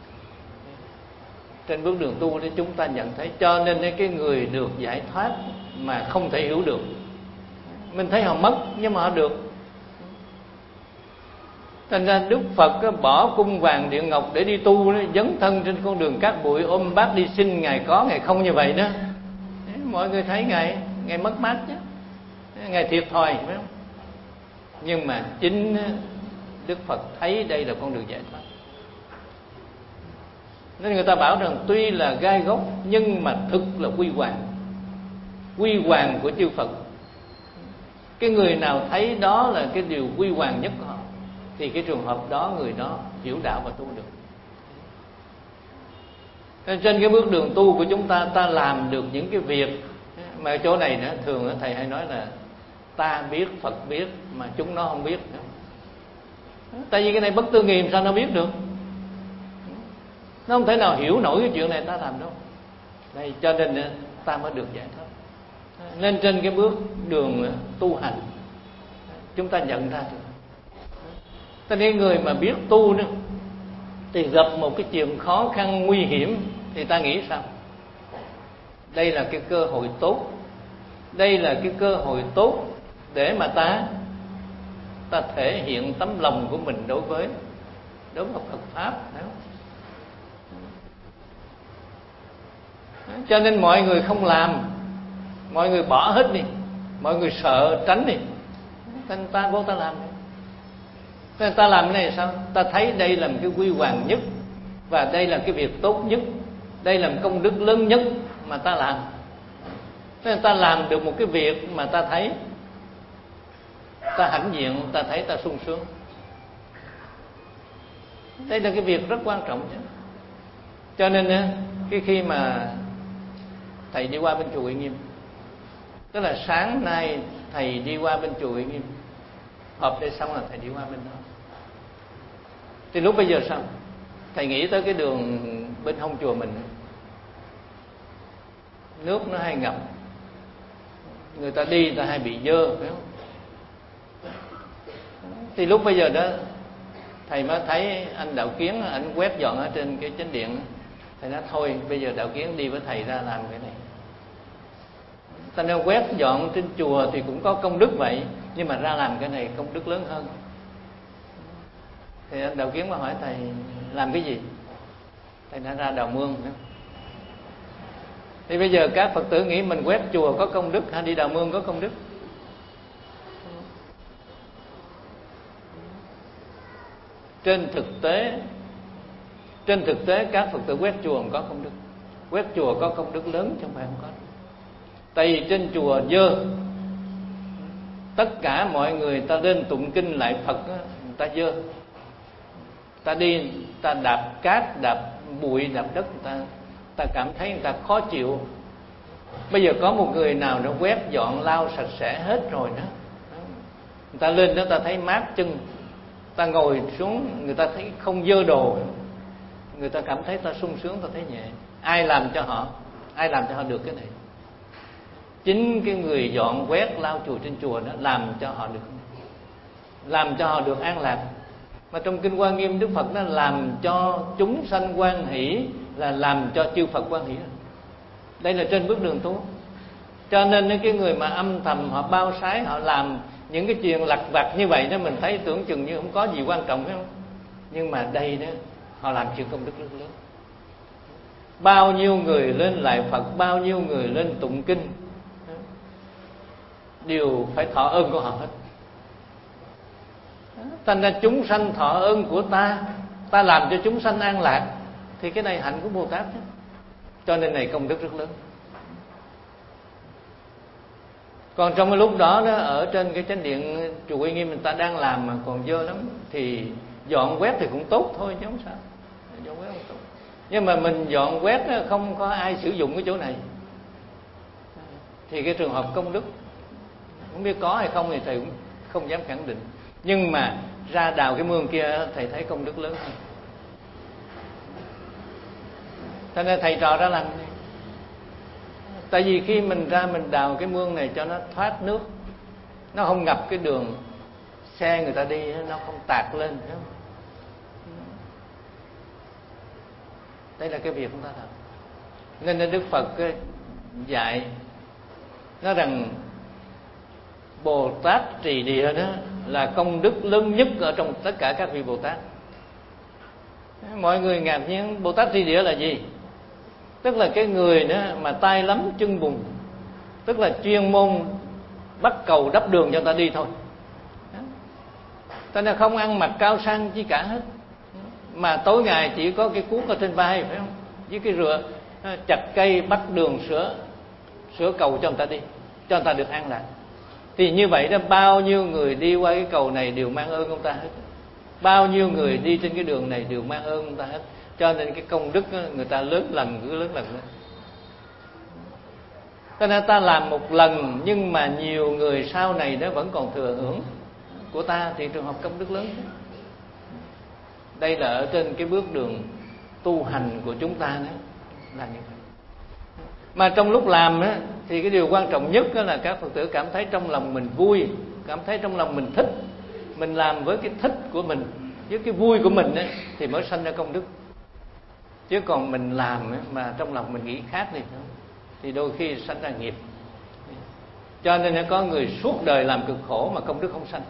[SPEAKER 1] trên bước đường tu để chúng ta nhận thấy. Cho nên cái người được giải thoát mà không thể hiểu được, mình thấy họ mất nhưng mà họ được. Thành ra Đức Phật bỏ cung vàng điện ngọc để đi tu, dấn thân trên con đường cát bụi, ôm bát đi xin, Ngài có Ngài không như vậy đó. Mọi người thấy Ngài mất mát chứ, Ngài thiệt thòi, phải không? Nhưng mà chính Đức Phật thấy đây là con đường giải thoát. Nên người ta bảo rằng tuy là gai góc nhưng mà thực là quy hoàng của chư Phật. Cái người nào thấy đó là cái điều quy hoàng nhất của họ thì cái trường hợp đó, người đó hiểu đạo và tu được. Nên trên cái bước đường tu của chúng ta, ta làm được những cái việc mà ở chỗ này nữa, thường thầy hay nói là ta biết, Phật biết mà chúng nó không biết. Tại vì cái này bất tư nghị, sao nó biết được? Nó không thể nào hiểu nổi cái chuyện này ta làm đâu. Đây, cho nên ta mới được giải thoát. Nên trên cái bước đường tu hành, chúng ta nhận ra được. Cho nên người mà biết tu nữa thì gặp một cái chuyện khó khăn nguy hiểm thì ta nghĩ sao? Đây là cái cơ hội tốt. Đây là cái cơ hội tốt để mà ta thể hiện tấm lòng của mình đối với Phật pháp. Cho nên mọi người không làm, mọi người bỏ hết đi, mọi người sợ tránh đi, nên ta vô ta làm. Nên ta làm cái này sao? Ta thấy đây là một cái quy hoàng nhất, và đây là cái việc tốt nhất, đây là một công đức lớn nhất mà ta làm. Nên ta làm được một cái việc mà ta thấy ta hãnh diện, ta thấy ta sung sướng. Đây là cái việc rất quan trọng chứ. Cho nên cái khi mà thầy đi qua bên chùa Uy Nghiêm, tức là sáng nay thầy đi qua bên chùa Uy Nghiêm, họp đây xong là thầy đi qua bên đó. Thì lúc bây giờ sao? Thầy nghĩ tới cái đường bên hông chùa mình, nước nó hay ngập, người ta đi ta hay bị dơ, phải không? Thì lúc bây giờ đó thầy mới thấy anh Đạo Kiến, anh quét dọn ở trên cái chánh điện. Thầy nói thôi bây giờ Đạo Kiến đi với thầy ra làm cái này. Ta nên quét dọn trên chùa thì cũng có công đức vậy, nhưng mà ra làm cái này công đức lớn hơn. Thì anh Đạo Kiến mới hỏi thầy làm cái gì? Thầy đã ra đào mương nữa. Thì bây giờ các Phật tử nghĩ mình quét chùa có công đức hay đi đào mương có công đức? Trên thực tế các Phật tử quét chùa không có công đức. Quét chùa có công đức lớn chứ không phải không có. Tại vì trên chùa dơ, tất cả mọi người ta lên tụng kinh lại Phật, người ta dơ. Ta đi, ta đạp cát, đạp bụi, đạp đất, ta cảm thấy người ta khó chịu. Bây giờ có một người nào đó quét dọn lau sạch sẽ hết rồi đó, người ta lên đó ta thấy mát chân, ta ngồi xuống người ta thấy không dơ đồ, người ta cảm thấy ta sung sướng, ta thấy nhẹ. Ai làm cho họ được cái này? Chính cái người dọn quét lau chùa trên chùa đó làm cho họ được an lạc. Mà trong kinh Hoa Nghiêm, Đức Phật nó làm cho chúng sanh hoan hỷ là làm cho chư Phật hoan hỷ. Đây là trên bước đường tu. Cho nên cái người mà âm thầm họ bao sái, họ làm những cái chuyện lặt vặt như vậy đó, mình thấy tưởng chừng như không có gì quan trọng, phải không? Nhưng mà đây đó, họ làm chuyện công đức rất lớn. Bao nhiêu người lên lại Phật, bao nhiêu người lên tụng kinh, đều phải thọ ơn của họ hết. Thành ra chúng sanh thọ ơn của ta làm cho chúng sanh an lạc, thì cái này hạnh của Bồ Tát chứ. Cho nên này công đức rất lớn. Còn trong cái lúc đó ở trên cái chánh điện chùa Uy Nghiêm người ta đang làm mà còn dơ lắm, thì dọn quét thì cũng tốt thôi chứ không sao. Dọn quét không tốt. Nhưng mà mình dọn quét không có ai sử dụng cái chỗ này, thì cái trường hợp công đức không biết có hay không thì thầy cũng không dám khẳng định. Nhưng mà ra đào cái mương kia thầy thấy công đức lớn hơn. Cho nên thầy trò ra làm này. Tại vì khi mình ra mình đào cái mương này cho nó thoát nước, nó không ngập cái đường xe người ta đi, nó không tạt lên. Đây là cái việc chúng ta làm. Nên Đức Phật dạy nói rằng Bồ Tát trì địa đó là công đức lớn nhất ở trong tất cả các vị Bồ Tát. Mọi người ngạc nhiên, Bồ Tát Tri Địa là gì? Tức là cái người nữa mà tay lắm chân bùn, tức là chuyên môn bắt cầu đắp đường cho người ta đi thôi. Ta nên không ăn mặc cao sang chi cả hết, mà tối ngày chỉ có cái cuốc ở trên vai, phải không? Với cái rửa chặt cây bắt đường sửa cầu cho người ta đi, cho người ta được an lạc. Thì như vậy đó, bao nhiêu người đi qua cái cầu này đều mang ơn ông ta hết. Bao nhiêu người đi trên cái đường này đều mang ơn ông ta hết. Cho nên cái công đức đó, người ta lớn lần cứ lớn lần nữa. Cho nên ta làm một lần nhưng mà nhiều người sau này nó vẫn còn thừa hưởng của ta, thì trường hợp công đức lớn. Đây là ở trên cái bước đường tu hành của chúng ta đó, là như vậy. Mà trong lúc làm đó, thì cái điều quan trọng nhất đó là các Phật tử cảm thấy trong lòng mình vui, cảm thấy trong lòng mình thích. Mình làm với cái thích của mình, với cái vui của mình đó, thì mới sanh ra công đức. Chứ còn mình làm đó, mà trong lòng mình nghĩ khác thì đôi khi sanh ra nghiệp. Cho nên có người suốt đời làm cực khổ mà công đức không sanh.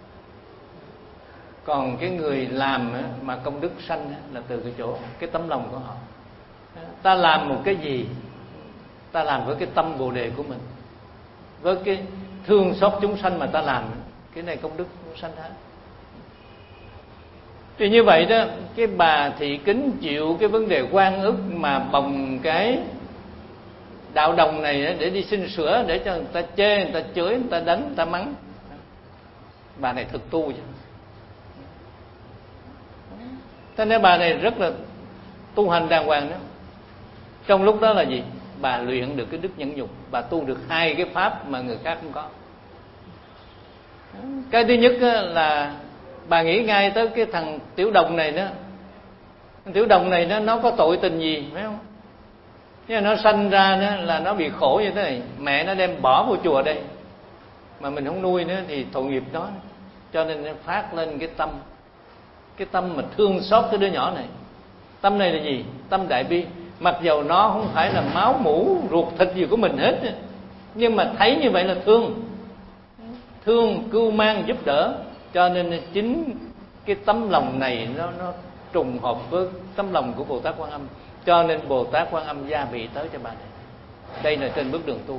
[SPEAKER 1] Còn cái người làm mà công đức sanh là từ cái chỗ cái tấm lòng của họ. Ta làm một cái gì, ta làm với cái tâm Bồ Đề của mình, với cái thương xót chúng sanh mà ta làm, cái này công đức cũng sanh hết. Thì như vậy đó, cái bà thị kính chịu cái vấn đề oan ức mà bồng cái đạo đồng này để đi xin sửa, để cho người ta chê, người ta chửi, người ta đánh, người ta mắng. Bà này thực tu chứ. Cho nên bà này rất là tu hành đàng hoàng đó. Trong lúc đó là gì? Bà luyện được cái đức nhẫn nhục, bà tu được hai cái pháp mà người khác không có. Cái thứ nhất là bà nghĩ ngay tới cái thằng Tiểu Đồng này đó. Tiểu Đồng này nó có tội tình gì, phải không? Nhưng mà nó sanh ra đó là nó bị khổ như thế này, mẹ nó đem bỏ vô chùa đây mà mình không nuôi nữa thì tội nghiệp đó. Cho nên nó phát lên cái tâm mà thương xót cái đứa nhỏ này. Tâm này là gì? Tâm đại bi. Mặc dầu nó không phải là máu mủ ruột thịt gì của mình hết, nhưng mà thấy như vậy là thương cưu mang giúp đỡ. Cho nên chính cái tấm lòng này nó trùng hợp với tấm lòng của Bồ Tát Quan Âm. Cho nên Bồ Tát Quan Âm gia bị tới cho bà này. Đây là trên bước đường tu.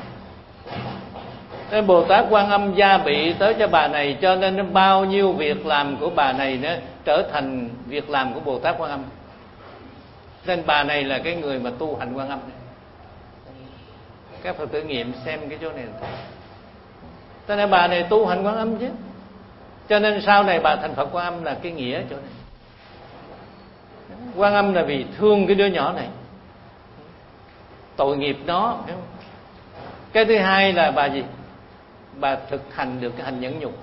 [SPEAKER 1] Nên Bồ Tát Quan Âm gia bị tới cho bà này, cho nên bao nhiêu việc làm của bà này nó trở thành việc làm của Bồ Tát Quan Âm. Nên bà này là cái người mà tu hành Quan Âm này. Các Phật tử nghiệm xem cái chỗ này. Cho nên bà này tu hành Quan Âm chứ. Cho nên sau này bà thành Phật Quan Âm là cái nghĩa chỗ này. Quan Âm là vì thương cái đứa nhỏ này, tội nghiệp nó, phải không? Cái thứ hai là bà gì? Bà thực hành được cái hành nhẫn nhục.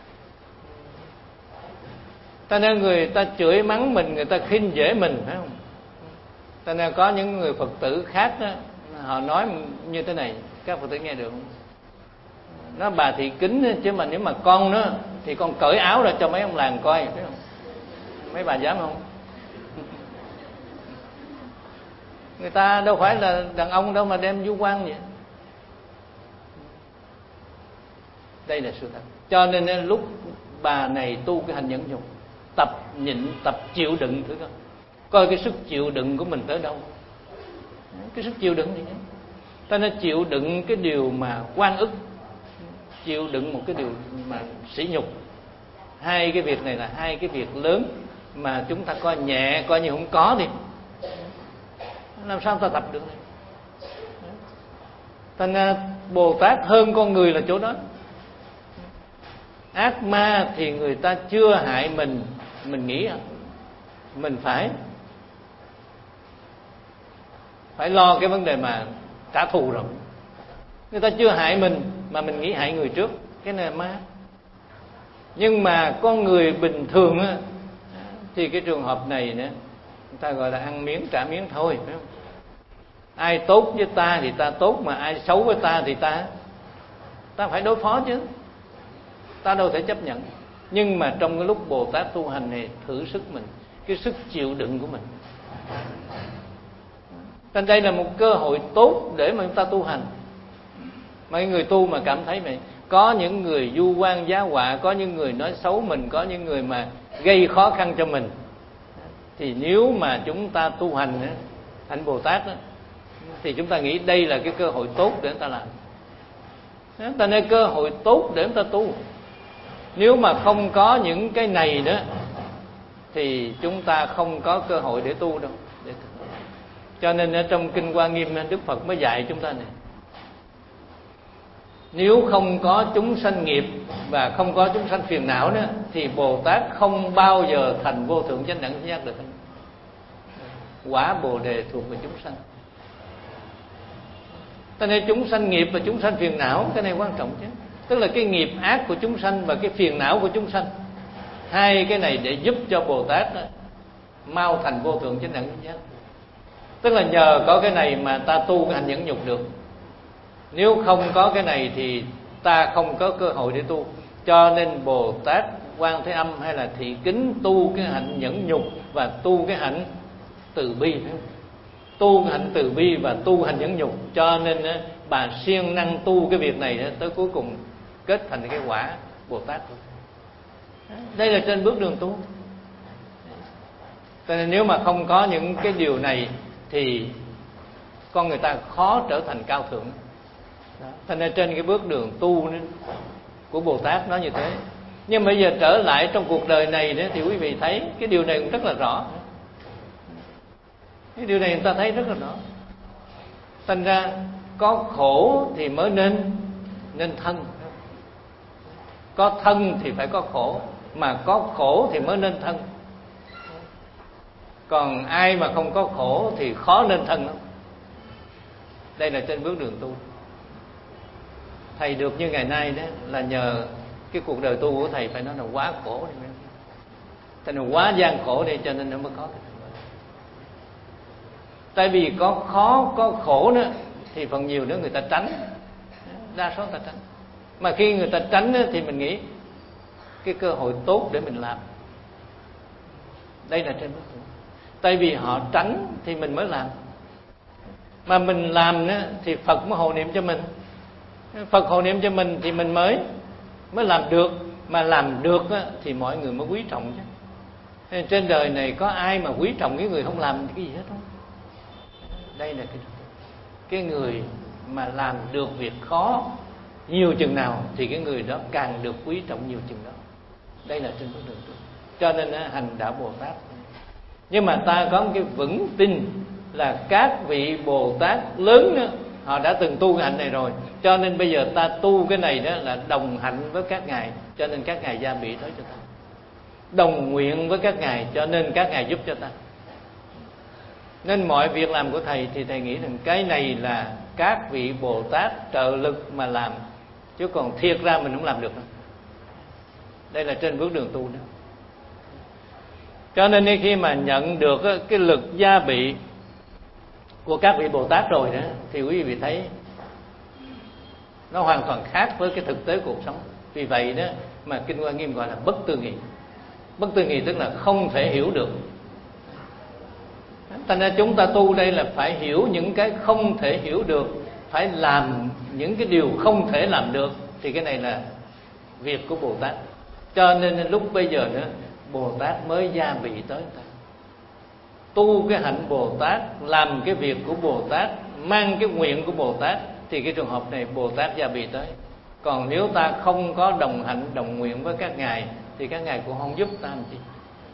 [SPEAKER 1] Cho nên người ta chửi mắng mình, người ta khinh dễ mình, phải không? Cho nên có những người Phật tử khác đó, họ nói như thế này, các Phật tử nghe được không? Nó bà thị kính chứ mà nếu mà con nó thì con cởi áo ra cho mấy ông làng coi, phải không? Mấy bà dám không? Người ta đâu phải là đàn ông đâu mà đem vu quan vậy. Đây là sự thật. Cho nên lúc bà này tu cái hành nhẫn nhục, tập nhịn, tập chịu đựng thử coi. Coi cái sức chịu đựng của mình tới đâu. Cái sức chịu đựng gì vậy? Ta nên chịu đựng cái điều mà oan ức, chịu đựng một cái điều mà sỉ nhục. Hai cái việc này là hai cái việc lớn mà chúng ta coi nhẹ, coi như không có đi. Làm sao ta tập được này? Thành Bồ Tát hơn con người là chỗ đó. Ác ma thì người ta chưa hại mình nghĩ mình phải lo cái vấn đề mà trả thù rồi. Người ta chưa hại mình mà mình nghĩ hại người trước, cái này là ma. Nhưng mà con người bình thường á, thì cái trường hợp này nữa, người ta gọi là ăn miếng trả miếng thôi, phải không? Ai tốt với ta thì ta tốt, mà ai xấu với ta thì ta phải đối phó chứ, ta đâu thể chấp nhận. Nhưng mà trong cái lúc Bồ Tát tu hành này, thử sức mình, cái sức chịu đựng của mình. Nên đây là một cơ hội tốt để mà chúng ta tu hành. Mấy người tu mà cảm thấy có những người vu oan giá họa, có những người nói xấu mình, có những người mà gây khó khăn cho mình. Thì nếu mà chúng ta tu hành hạnh Bồ Tát đó, thì chúng ta nghĩ đây là cái cơ hội tốt để chúng ta làm. Ta nên cơ hội tốt để chúng ta tu. Nếu mà không có những cái này nữa thì chúng ta không có cơ hội để tu đâu. Cho nên ở trong Kinh Hoa Nghiêm Đức Phật mới dạy chúng ta này: nếu không có chúng sanh nghiệp và không có chúng sanh phiền não nữa thì Bồ Tát không bao giờ thành vô thượng chánh đẳng chánh giác được. Quả Bồ Đề thuộc về chúng sanh. Cho nên chúng sanh nghiệp và chúng sanh phiền não, cái này quan trọng chứ. Tức là cái nghiệp ác của chúng sanh và cái phiền não của chúng sanh, hai cái này để giúp cho Bồ Tát đó, mau thành vô thượng chánh đẳng chánh giác. Tức là nhờ có cái này mà ta tu cái hành nhẫn nhục được. Nếu không có cái này thì ta không có cơ hội để tu. Cho nên Bồ Tát Quan Thế Âm hay là Thị Kính tu cái hạnh nhẫn nhục và tu cái hạnh từ bi. Tu cái hạnh từ bi và tu hành nhẫn nhục. Cho nên bà siêng năng tu cái việc này tới cuối cùng kết thành cái quả Bồ Tát. Đây là trên bước đường tu. Cho nên nếu mà không có những cái điều này thì con người ta khó trở thành cao thượng. Cho nên trên cái bước đường tu của Bồ Tát nó như thế. Nhưng bây giờ trở lại trong cuộc đời này nữa, thì quý vị thấy cái điều này cũng rất là rõ. Cái điều này người ta thấy rất là rõ. Thành ra có khổ thì mới nên thân. Có thân thì phải có khổ, mà có khổ thì mới nên thân. Còn ai mà không có khổ thì khó nên thân lắm. Đây là trên bước đường tu. Thầy được như ngày nay đó là nhờ cái cuộc đời tu của thầy, phải nói là quá khổ. Thầy là quá gian khổ đi, cho nên nó mới có cái thành quả. Tại vì có khó, có khổ nữa thì phần nhiều nữa người ta tránh. Đa số người ta tránh. Mà khi người ta tránh nữa, thì mình nghĩ cái cơ hội tốt để mình làm. Đây là trên bước đường. Tại vì họ tránh thì mình mới làm. Mà mình làm nữa thì Phật mới hộ niệm cho mình. Phật hộ niệm cho mình thì mình mới làm được. Mà làm được thì mọi người mới quý trọng chứ. Nên trên đời này có ai mà quý trọng cái người không làm cái gì hết không? Đây là cái người mà làm được việc khó nhiều chừng nào thì cái người đó càng được quý trọng nhiều chừng đó. Đây là trên bước đường tu. Cho nên hành đạo Bồ Tát. Nhưng mà ta có một cái vững tin là các vị Bồ Tát lớn đó, họ đã từng tu cái hạnh này rồi. Cho nên bây giờ ta tu cái này đó là đồng hạnh với các ngài. Cho nên các ngài gia bị tới cho ta. Đồng nguyện với các ngài, cho nên các ngài giúp cho ta. Nên mọi việc làm của thầy thì thầy nghĩ rằng cái này là các vị Bồ Tát trợ lực mà làm, chứ còn thiệt ra mình không làm được đâu. Đây là trên bước đường tu đó. Cho nên khi mà nhận được cái lực gia bị của các vị Bồ Tát rồi đó, thì quý vị thấy nó hoàn toàn khác với cái thực tế cuộc sống. Vì vậy đó mà Kinh Hoa Nghiêm gọi là bất tư nghị. Bất tư nghị tức là không thể hiểu được. Thành ra chúng ta tu đây là phải hiểu những cái không thể hiểu được, phải làm những cái điều không thể làm được. Thì cái này là việc của Bồ Tát. Cho nên lúc bây giờ nữa Bồ Tát mới gia vị tới ta. Tu cái hạnh Bồ Tát, làm cái việc của Bồ Tát, mang cái nguyện của Bồ Tát, thì cái trường hợp này Bồ Tát gia vị tới. Còn nếu ta không có đồng hạnh, đồng nguyện với các ngài thì các ngài cũng không giúp ta làm gì.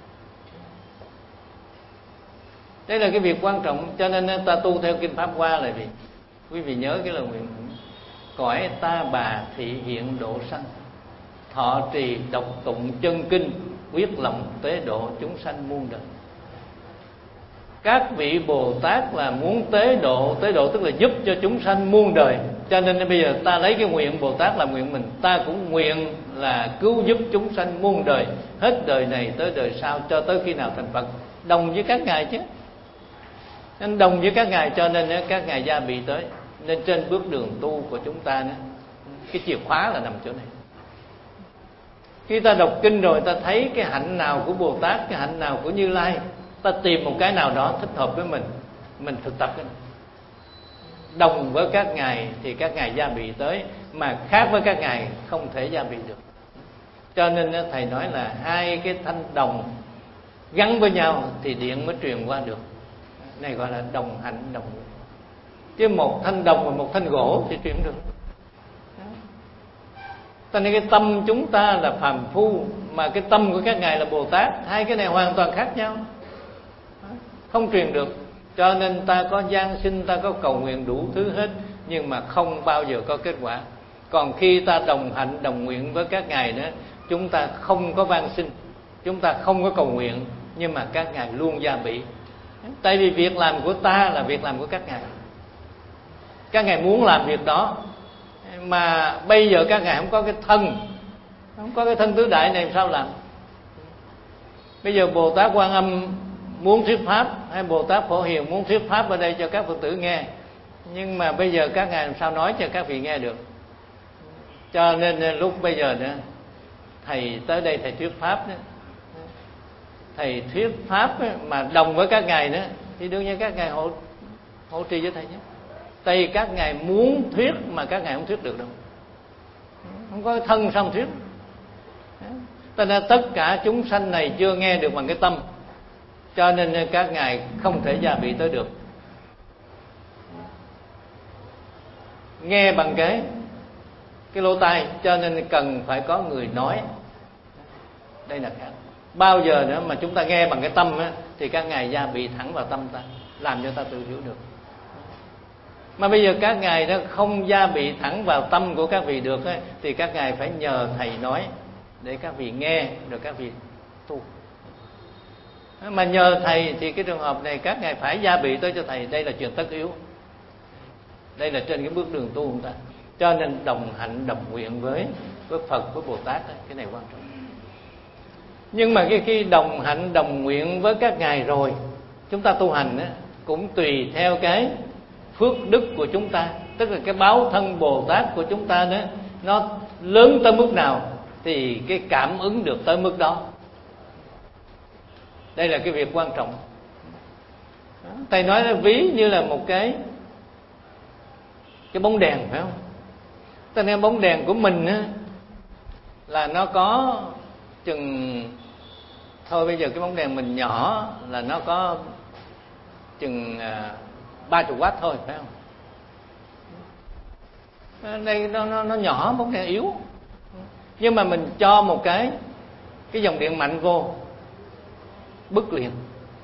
[SPEAKER 1] Đây là cái việc quan trọng. Cho nên ta tu theo Kinh Pháp Hoa là gì? Quý vị nhớ cái lời nguyện: cõi ta bà thị hiện độ sanh, thọ trì đọc tụng chân kinh, quyết lòng tế độ chúng sanh muôn đời. Các vị Bồ Tát là muốn tế độ tức là giúp cho chúng sanh muôn đời. Cho nên bây giờ ta lấy cái nguyện Bồ Tát làm nguyện mình. Ta cũng nguyện là cứu giúp chúng sanh muôn đời, hết đời này tới đời sau, cho tới khi nào thành Phật. Đồng với các ngài chứ. Nên đồng với các ngài, cho nên các ngài gia bị tới. Nên trên bước đường tu của chúng ta nữa, cái chìa khóa là nằm chỗ này. Khi ta đọc kinh rồi ta thấy cái hạnh nào của Bồ Tát, cái hạnh nào của Như Lai, ta tìm một cái nào đó thích hợp với mình thực tập cái này. đồng với các ngài thì các ngài gia bị tới, mà khác với các ngài không thể gia bị được. Cho nên thầy nói là hai cái thanh đồng gắn với nhau thì điện mới truyền qua được. Này gọi là đồng hạnh đồng nguyện. Chứ một thanh đồng và một thanh gỗ thì truyền được. Cho nên cái tâm chúng ta là phàm phu, mà cái tâm của các ngài là Bồ Tát. Hai cái này hoàn toàn khác nhau, không truyền được. Cho nên ta có gian sinh, ta có cầu nguyện đủ thứ hết, nhưng mà không bao giờ có kết quả. Còn khi ta đồng hạnh đồng nguyện với các ngài đó, chúng ta không có van sinh, chúng ta không có cầu nguyện, nhưng mà các ngài luôn gia bị. Tại vì việc làm của ta là việc làm của các ngài. Các ngài muốn làm việc đó, mà bây giờ các ngài không có cái thân, không có cái thân tứ đại này, sao làm? Bây giờ Bồ Tát Quan Âm muốn thuyết pháp, hay Bồ Tát Phổ Hiền muốn thuyết pháp ở đây cho các Phật tử nghe, nhưng mà bây giờ các ngài làm sao nói cho các vị nghe được? Cho nên lúc bây giờ nữa, thầy tới đây thầy thuyết pháp đó, thầy thuyết pháp mà đồng với các ngài nữa, thì đương nhiên các ngài hộ trì với thầy nhé. Tại vì các ngài muốn thuyết mà các ngài không thuyết được đâu, không có thân sao thuyết. Cho nên tất cả chúng sanh này chưa nghe được bằng cái tâm, cho nên các ngài không thể gia bị tới được. Nghe bằng cái lỗ tai, cho nên cần phải có người nói. Đây là khác. Bao giờ nữa mà chúng ta nghe bằng cái tâm á, thì các ngài gia bị thẳng vào tâm ta, làm cho ta tự hiểu được. Mà bây giờ các ngài đó không gia bị thẳng vào tâm của các vị được á, thì các ngài phải nhờ thầy nói để các vị nghe, rồi các vị tu. Mà nhờ thầy thì cái trường hợp này các ngài phải gia bị tới cho thầy. Đây là chuyện tất yếu. Đây là trên cái bước đường tu của ta. Cho nên đồng hạnh đồng nguyện với Phật, với Bồ Tát đó, cái này quan trọng. Nhưng mà khi đồng hạnh đồng nguyện với các ngài rồi, chúng ta tu hành đó, cũng tùy theo cái phước đức của chúng ta. Tức là cái báo thân Bồ Tát của chúng ta đó, nó lớn tới mức nào thì cái cảm ứng được tới mức đó. Đây là cái việc quan trọng. Thầy nói là ví như là một cái bóng đèn, phải không? Cho nên bóng đèn của mình á, là nó có chừng, thôi bây giờ cái bóng đèn mình nhỏ là nó có chừng 30W thôi, phải không? Đây nó nhỏ, bóng đèn yếu. Nhưng mà mình cho một cái dòng điện mạnh vô, bứt liền.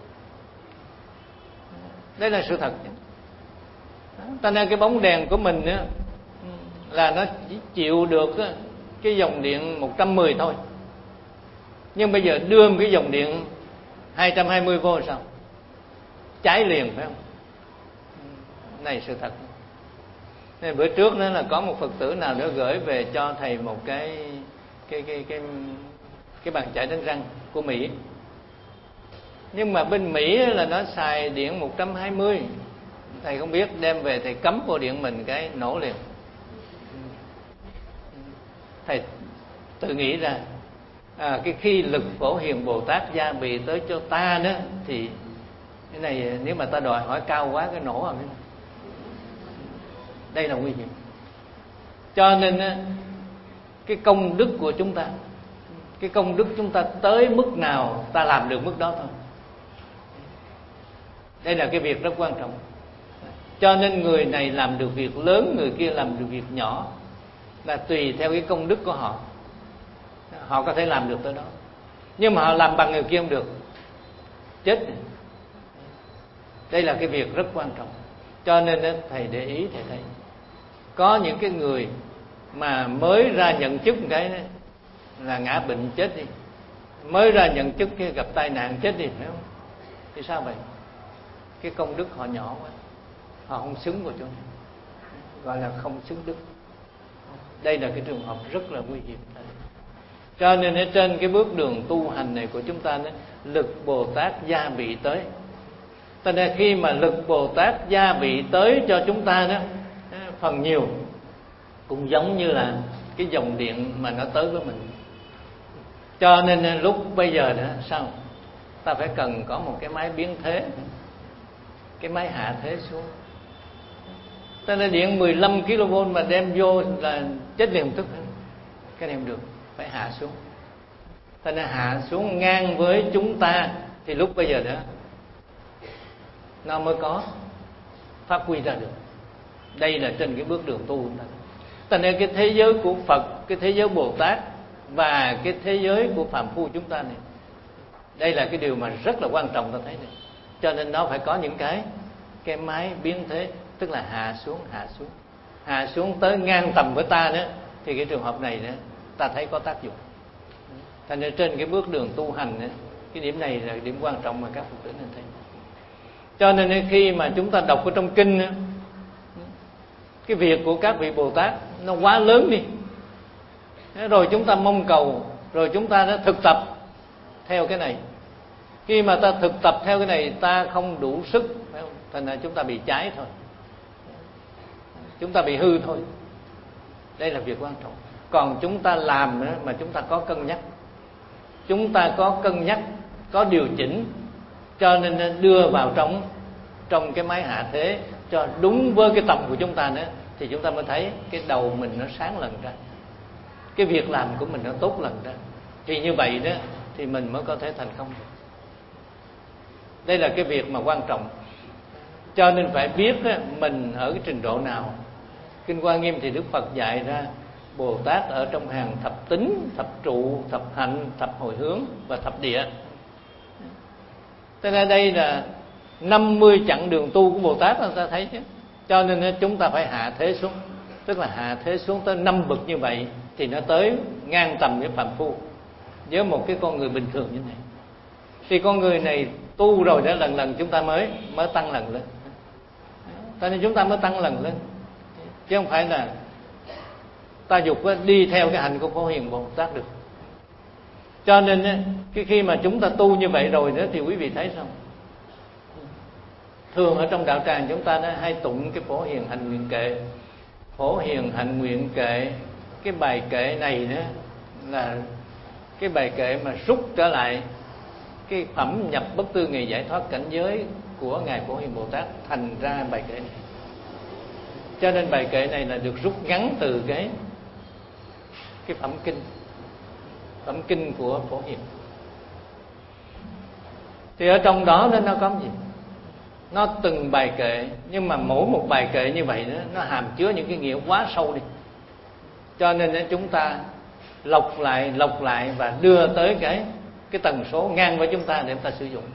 [SPEAKER 1] Đây là sự thật. Cho nên cái bóng đèn của mình á, là nó chỉ chịu được cái dòng điện 110 thôi. Nhưng bây giờ đưa một cái dòng điện 220 vô sao? Cháy liền, phải không? Này sự thật. Nên bữa trước đó là có một Phật tử nào nữa gửi về cho thầy một cái bàn chải đánh răng của Mỹ. Nhưng mà bên Mỹ là nó xài điện 120. Thầy không biết, đem về thầy cắm vô điện mình cái nổ liền. Thầy tự nghĩ ra cái khi lực Phổ Hiền Bồ Tát gia bị tới cho ta đó, thì cái này nếu mà ta đòi hỏi cao quá cái nổ rồi. Đây là nguy hiểm. Cho nên cái công đức của chúng ta, cái công đức chúng ta tới mức nào ta làm được mức đó thôi. Đây là cái việc rất quan trọng. Cho nên người này làm được việc lớn, người kia làm được việc nhỏ, là tùy theo cái công đức của họ. Họ có thể làm được tới đó, nhưng mà họ làm bằng người kia không được, chết. Đây là cái việc rất quan trọng. Cho nên thầy để ý, thầy thấy có những cái người mà mới ra nhận chức một cái đấy, là ngã bệnh chết đi, mới ra nhận chức kia gặp tai nạn chết đi, phải không? Thì sao vậy? Cái công đức họ nhỏ quá, họ không xứng vào chỗ này, gọi là không xứng đức. Đây là cái trường hợp rất là nguy hiểm. Cho nên ở trên cái bước đường tu hành này của chúng ta đó, lực Bồ Tát gia bị tới. Cho nên khi mà lực Bồ Tát gia bị tới cho chúng ta đó, phần nhiều cũng giống như là cái dòng điện mà nó tới với mình. Cho nên lúc bây giờ đó, sao ta phải cần có một cái máy biến thế, cái máy hạ thế xuống. Ta là điện 15 kV mà đem vô là chết liền tức. Cái này không được, phải hạ xuống. Ta nên hạ xuống ngang với chúng ta, thì lúc bây giờ đó nó mới có phát huy ra được. Đây là trên cái bước đường tu của ta. Ta nên cái thế giới của Phật, cái thế giới Bồ Tát và cái thế giới của phàm phu chúng ta này, đây là cái điều mà rất là quan trọng ta thấy này. Cho nên nó phải có những cái máy biến thế, tức là hạ xuống tới ngang tầm với ta đó, thì cái trường hợp này đó ta thấy có tác dụng. Thành ra trên cái bước đường tu hành đó, cái điểm này là điểm quan trọng mà các Phật tử nên thấy. Cho nên khi mà chúng ta đọc ở trong kinh đó, cái việc của các vị Bồ Tát nó quá lớn đi, rồi chúng ta mong cầu, rồi chúng ta đã thực tập theo cái này. Khi mà ta thực tập theo cái này ta không đủ sức, phải không? Thành ra chúng ta bị cháy thôi, chúng ta bị hư thôi. Đây là việc quan trọng. Còn chúng ta làm mà chúng ta có cân nhắc, chúng ta có cân nhắc, có điều chỉnh, cho nên đưa vào trong cái máy hạ thế cho đúng với cái tầm của chúng ta nữa, thì chúng ta mới thấy cái đầu mình nó sáng lần ra, cái việc làm của mình nó tốt lần ra. Thì như vậy đó thì mình mới có thể thành công được. Đây là cái việc mà quan trọng. Cho nên phải biết mình ở cái trình độ nào. Kinh Hoa Nghiêm thì Đức Phật dạy ra Bồ Tát ở trong hàng thập tính, thập trụ, thập hạnh, thập hồi hướng và thập địa. Thế nên đây là 50 chặng đường tu của Bồ Tát, người ta thấy chứ. Cho nên chúng ta phải hạ thế xuống, tức là hạ thế xuống tới 5 bậc như vậy, thì nó tới ngang tầm với phàm phu, với một cái con người bình thường như này. Thì con người này tu rồi đó, lần lần chúng ta mới tăng lần lên. Cho nên chúng ta mới tăng lần lên, chứ không phải là ta dục đi theo cái hành của Phổ Hiền Bồ Tát được. Cho nên khi mà chúng ta tu như vậy rồi đó, thì quý vị thấy sao? Thường ở trong đạo tràng chúng ta hay tụng cái Phổ Hiền Hạnh Nguyện Kệ. Phổ Hiền Hạnh Nguyện Kệ, cái bài kệ này đó là cái bài kệ mà rút trở lại cái phẩm nhập bất tư nghị giải thoát cảnh giới của Ngài Phổ Hiền Bồ Tát thành ra bài kệ này. Cho nên bài kệ này là được rút ngắn từ cái phẩm kinh của Phổ Hiền. Thì ở trong đó nó có gì? Nó từng bài kệ, nhưng mà mỗi một bài kệ như vậy đó, nó hàm chứa những cái nghĩa quá sâu đi. Cho nên chúng ta lọc lại và đưa tới cái tần số ngang với chúng ta để chúng ta sử dụng.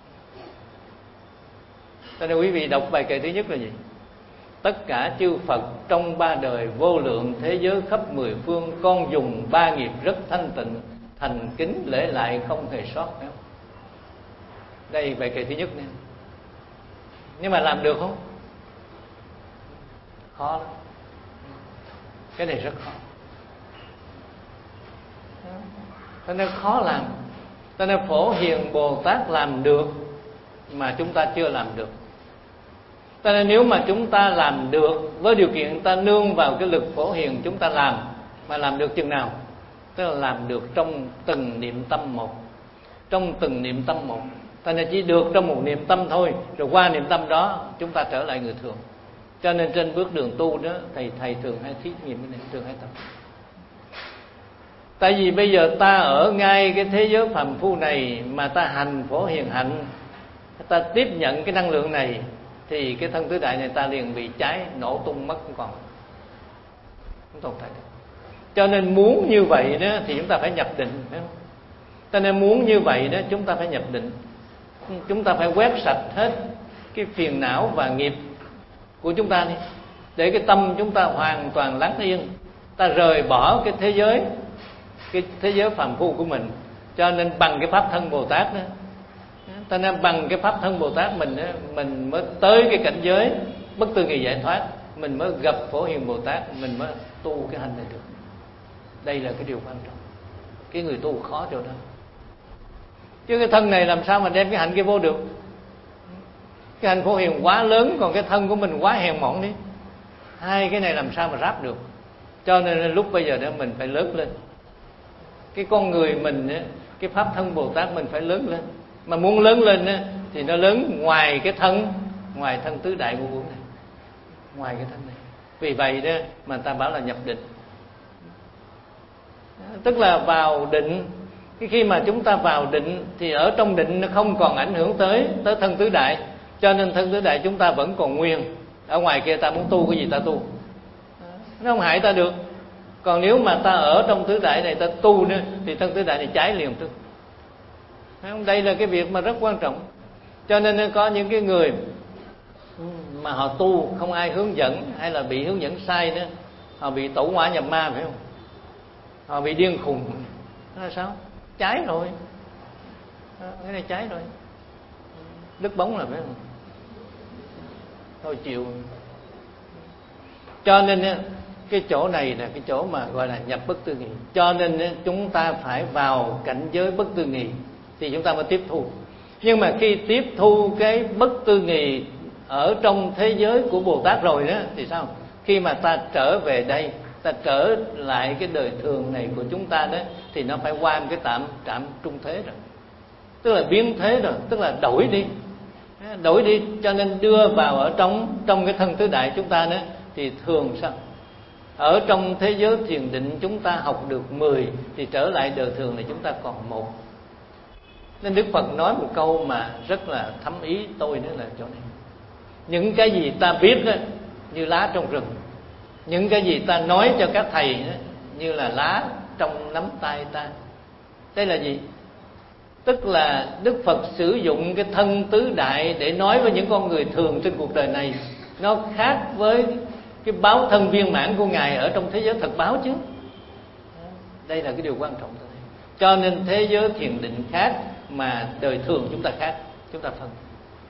[SPEAKER 1] Cho nên quý vị đọc bài kệ thứ nhất là gì? Tất cả chư Phật trong ba đời vô lượng thế giới khắp mười phương, con dùng ba nghiệp rất thanh tịnh, thành kính lễ lại không hề sót. Đây bài kệ thứ nhất nè. Nhưng mà làm được không? Khó lắm. Cái này rất khó. Cho nên khó làm. Cho nên Phổ Hiền Bồ Tát làm được mà chúng ta chưa làm được. Cho nên nếu mà chúng ta làm được, với điều kiện ta nương vào cái lực Phổ Hiền chúng ta làm, mà làm được chừng nào? Tức là làm được trong từng niệm tâm một. Trong từng niệm tâm một. Cho nên chỉ được trong một niệm tâm thôi, rồi qua niệm tâm đó chúng ta trở lại người thường. Cho nên trên bước đường tu đó, thầy thường hay thí nghiệm cái này, thường hay tập. Tại vì bây giờ ta ở ngay cái thế giới phàm phu này mà ta hành Phổ Hiền Hạnh, ta tiếp nhận cái năng lượng này, thì cái thân tứ đại này ta liền bị cháy, nổ tung mất, không còn, không tồn tại được. Cho nên muốn như vậy đó thì chúng ta phải nhập định, phải không? Cho nên muốn như vậy đó chúng ta phải nhập định. Chúng ta phải quét sạch hết cái phiền não và nghiệp của chúng ta đi, để cái tâm chúng ta hoàn toàn lắng yên. Ta rời bỏ cái thế giới phàm phu của mình. Cho nên bằng cái pháp thân Bồ Tát đó, cho nên bằng cái pháp thân Bồ Tát mình mới tới cái cảnh giới bất tư nghị giải thoát, mình mới gặp Phổ Hiền Bồ Tát, mình mới tu cái hành này được. Đây là cái điều quan trọng. Cái người tu khó chỗ đó. Chứ cái thân này làm sao mà đem cái hạnh kia vô được? Cái hạnh Phổ Hiền quá lớn, còn cái thân của mình quá hèn mọn đi. Hai cái này làm sao mà ráp được? Cho nên lúc bây giờ đó mình phải lớn lên. Cái con người mình, cái pháp thân Bồ Tát mình phải lớn lên. Mà muốn lớn lên thì nó lớn ngoài cái thân, ngoài thân tứ đại ngũ uẩn này. ngoài cái thân này. Vì vậy đó mà ta bảo là nhập định, tức là vào định. Khi mà chúng ta vào định thì ở trong định nó không còn ảnh hưởng tới thân tứ đại, cho nên thân tứ đại chúng ta vẫn còn nguyên. Ở ngoài kia ta muốn tu cái gì ta tu, nó không hại ta được. Còn nếu mà ta ở trong tứ đại này ta tu nữa thì thân tứ đại này cháy liền tức. Đây là cái việc mà rất quan trọng. Cho nên có những cái người mà họ tu không ai hướng dẫn, hay là bị hướng dẫn sai nữa, họ bị tẩu hỏa nhập ma, phải không? Họ bị điên khùng. Đó là sao? Cháy rồi. Cái này cháy rồi, đứt bóng là phải không? Thôi chịu. Cho nên cái chỗ này là cái chỗ mà gọi là nhập bất tư nghị. Cho nên chúng ta phải vào cảnh giới bất tư nghị thì chúng ta mới tiếp thu. Nhưng mà khi tiếp thu cái bất tư nghị ở trong thế giới của Bồ Tát rồi đó thì sao? Khi mà ta trở về đây, ta trở lại cái đời thường này của chúng ta đó, thì nó phải qua một cái trạm trung thế rồi, tức là biến thế rồi, tức là đổi đi. Cho nên đưa vào ở trong cái thân tứ đại chúng ta đó, thì thường sao? Ở trong thế giới thiền định chúng ta học được 10, thì trở lại đời thường này chúng ta còn 1. Nên Đức Phật nói một câu mà rất là thấm ý tôi nữa là chỗ này. Những cái gì ta biết đó, như lá trong rừng. Những cái gì ta nói cho các thầy đó, như là lá trong nắm tay ta. Đây là gì? Tức là Đức Phật sử dụng cái thân tứ đại để nói với những con người thường trên cuộc đời này. Nó khác với cái báo thân viên mãn của Ngài ở trong thế giới thật báo chứ. Đây là cái điều quan trọng. Cho nên thế giới thiền định khác mà đời thường chúng ta khác, chúng ta phân.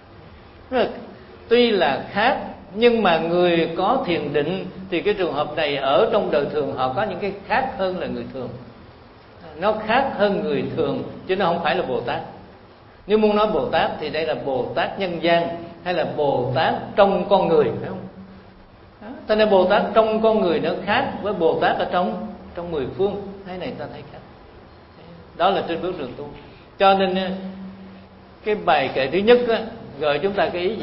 [SPEAKER 1] Tuy là khác, nhưng mà người có thiền định thì cái trường hợp này ở trong đời thường họ có những cái khác hơn là người thường. Nó khác hơn người thường chứ nó không phải là Bồ Tát. Nếu muốn nói Bồ Tát thì đây là Bồ Tát nhân gian hay là Bồ Tát trong con người, phải không? Cho nên Bồ Tát trong con người nó khác với Bồ Tát ở trong 10 phương. Thế này ta thấy khác. Đó là trên bước đường tu. Cho nên cái bài kệ thứ nhất á, gợi chúng ta cái ý gì?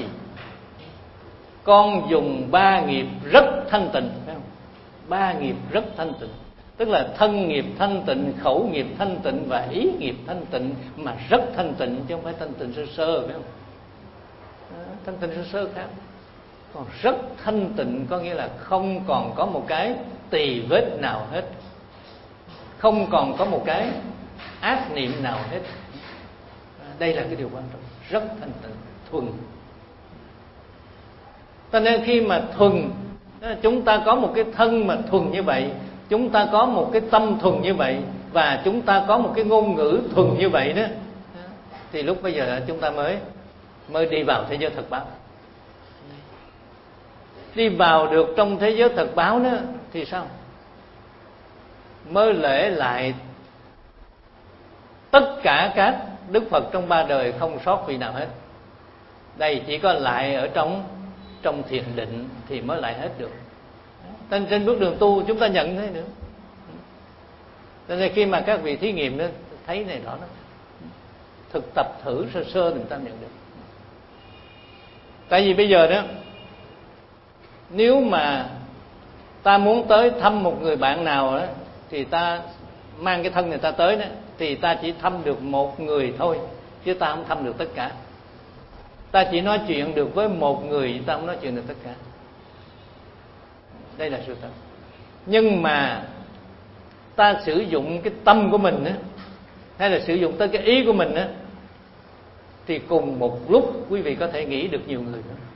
[SPEAKER 1] Con dùng 3 nghiệp rất thanh tịnh, phải không? 3 nghiệp rất thanh tịnh, tức là thân nghiệp thanh tịnh, khẩu nghiệp thanh tịnh và ý nghiệp thanh tịnh, mà rất thanh tịnh chứ không phải thanh tịnh sơ sơ, phải không? Thanh tịnh sơ sơ khác. Còn rất thanh tịnh có nghĩa là không còn có một cái tỳ vết nào hết, không còn có một cái ác niệm nào hết. Đây là cái điều quan trọng. Rất thanh tịnh, thuần. Cho nên khi mà thuần, chúng ta có một cái thân mà thuần như vậy, chúng ta có một cái tâm thuần như vậy, và chúng ta có một cái ngôn ngữ thuần như vậy đó, thì lúc bây giờ chúng ta mới đi vào thế giới thật báo. Đi vào được trong thế giới thật báo đó thì sao? Mới lễ lại tất cả các Đức Phật trong 3 đời, không sót vị nào hết. Đây chỉ có lại ở trong thiền định thì mới lại hết được. Trên bước đường tu chúng ta nhận thế nữa. Cho nên khi mà các vị thí nghiệm đó, thấy này rõ lắm. Thực tập thử sơ sơ thì người ta nhận được. Tại vì bây giờ đó, nếu mà ta muốn tới thăm một người bạn nào đó, thì ta mang cái thân này ta tới đó, thì ta chỉ thăm được một người thôi, chứ ta không thăm được tất cả. Ta chỉ nói chuyện được với một người, ta không nói chuyện được tất cả. Đây là sự thật. Nhưng mà ta sử dụng cái tâm của mình á, hay là sử dụng tới cái ý của mình á, thì cùng một lúc quý vị có thể nghĩ được nhiều người nữa.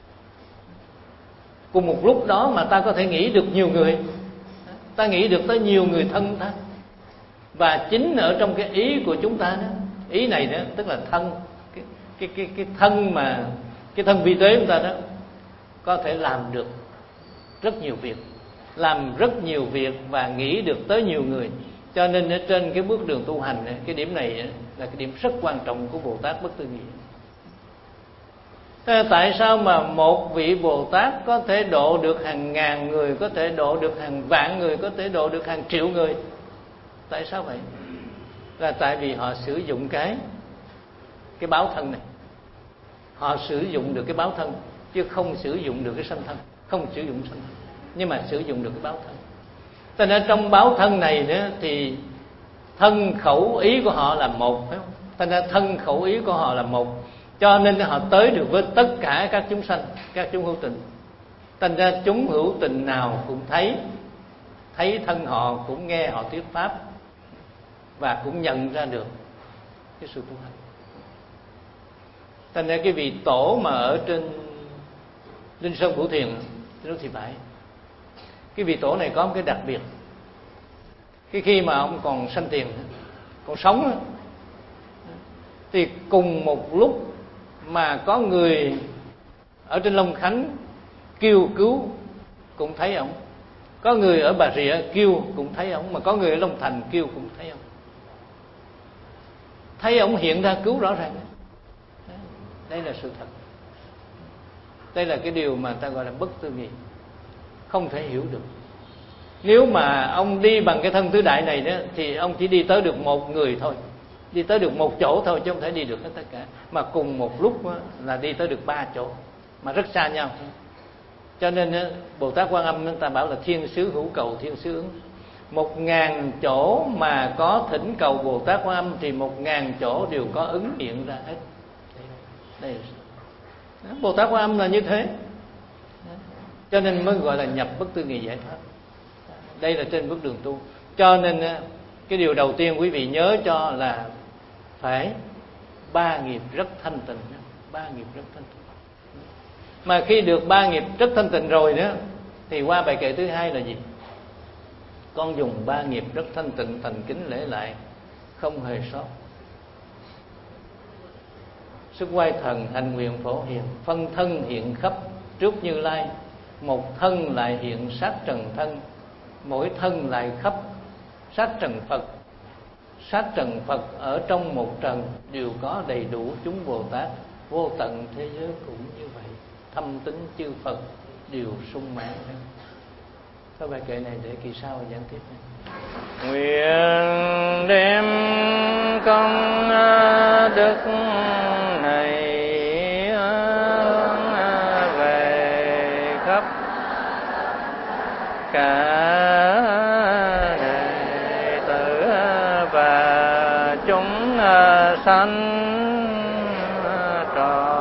[SPEAKER 1] Cùng một lúc đó mà ta có thể nghĩ được nhiều người, ta nghĩ được tới nhiều người thân ta. Và chính ở trong cái ý của chúng ta đó, ý này đó, tức là thân, cái thân mà cái thân vi tế chúng ta đó, có thể làm được rất nhiều việc, làm rất nhiều việc và nghĩ được tới nhiều người. Cho nên ở trên cái bước đường tu hành, cái điểm này là cái điểm rất quan trọng của Bồ Tát bất tư nghị. Tại sao mà một vị Bồ Tát có thể độ được hàng ngàn người, có thể độ được hàng vạn người, có thể độ được hàng triệu người? Tại sao vậy? Là tại vì họ sử dụng cái báo thân này. Họ sử dụng được cái báo thân, chứ không sử dụng được cái sanh thân. không sử dụng sanh thân, nhưng mà sử dụng được cái báo thân. Cho nên trong báo thân này nữa thì thân khẩu ý của họ là một, phải không? Cho nên thân khẩu ý của họ là một, cho nên họ tới được với tất cả các chúng sanh, các chúng hữu tình. Thành ra chúng hữu tình nào cũng thấy thân họ, cũng nghe họ thuyết pháp và cũng nhận ra được cái sự tu hành. Thành ra cái vị tổ mà ở trên Linh Sơn Phủ Thiền thì phải, cái vị tổ này có một cái đặc biệt. Khi mà ông còn sanh tiền, còn sống thì cùng một lúc mà có người ở trên Long Khánh kêu cứu cũng thấy ông, có người ở Bà Rịa kêu cũng thấy ông, mà có người ở Long Thành kêu cũng thấy ông. Thấy ông hiện ra cứu rõ ràng. Đây là sự thật. Đây là cái điều mà ta gọi là bất tư nghị, không thể hiểu được. Nếu mà ông đi bằng cái thân tứ đại này đó, thì ông chỉ đi tới được một người thôi, đi tới được một chỗ thôi, chứ không thể đi được hết tất cả. Mà cùng một lúc là đi tới được 3 chỗ, mà rất xa nhau. Cho nên Bồ Tát Quan Âm ta bảo là thiên xứ hữu cầu, thiên xứ ứng. 1000 chỗ mà có thỉnh cầu Bồ Tát Quan Âm thì 1000 chỗ đều có ứng hiện ra hết. Đây là Bồ Tát Quan Âm là như thế, cho nên mới gọi là nhập bất tư nghị giải thoát. Đây là trên bước đường tu. Cho nên cái điều đầu tiên quý vị nhớ cho là phải 3 nghiệp rất thanh tịnh. 3 nghiệp rất thanh tịnh. Mà khi được 3 nghiệp rất thanh tịnh rồi đó, thì qua bài kệ thứ 2 là gì? Con dùng 3 nghiệp rất thanh tịnh, thành kính lễ lại, không hề sót. Sức quay thần hành nguyện phổ hiền, phân thân hiện khắp trước Như Lai. Một thân lại hiện sát trần thân, mỗi thân lại khắp sát trần Phật. Sát trần Phật ở trong một trần đều có đầy đủ chúng Bồ Tát. Vô tận thế giới cũng như vậy, thâm tính chư Phật đều sung mãn. Có bài kệ này để kỳ sau giảng tiếp.
[SPEAKER 2] Nguyện đem công đức này về khắp cả đệ tử và chúng sanh trọn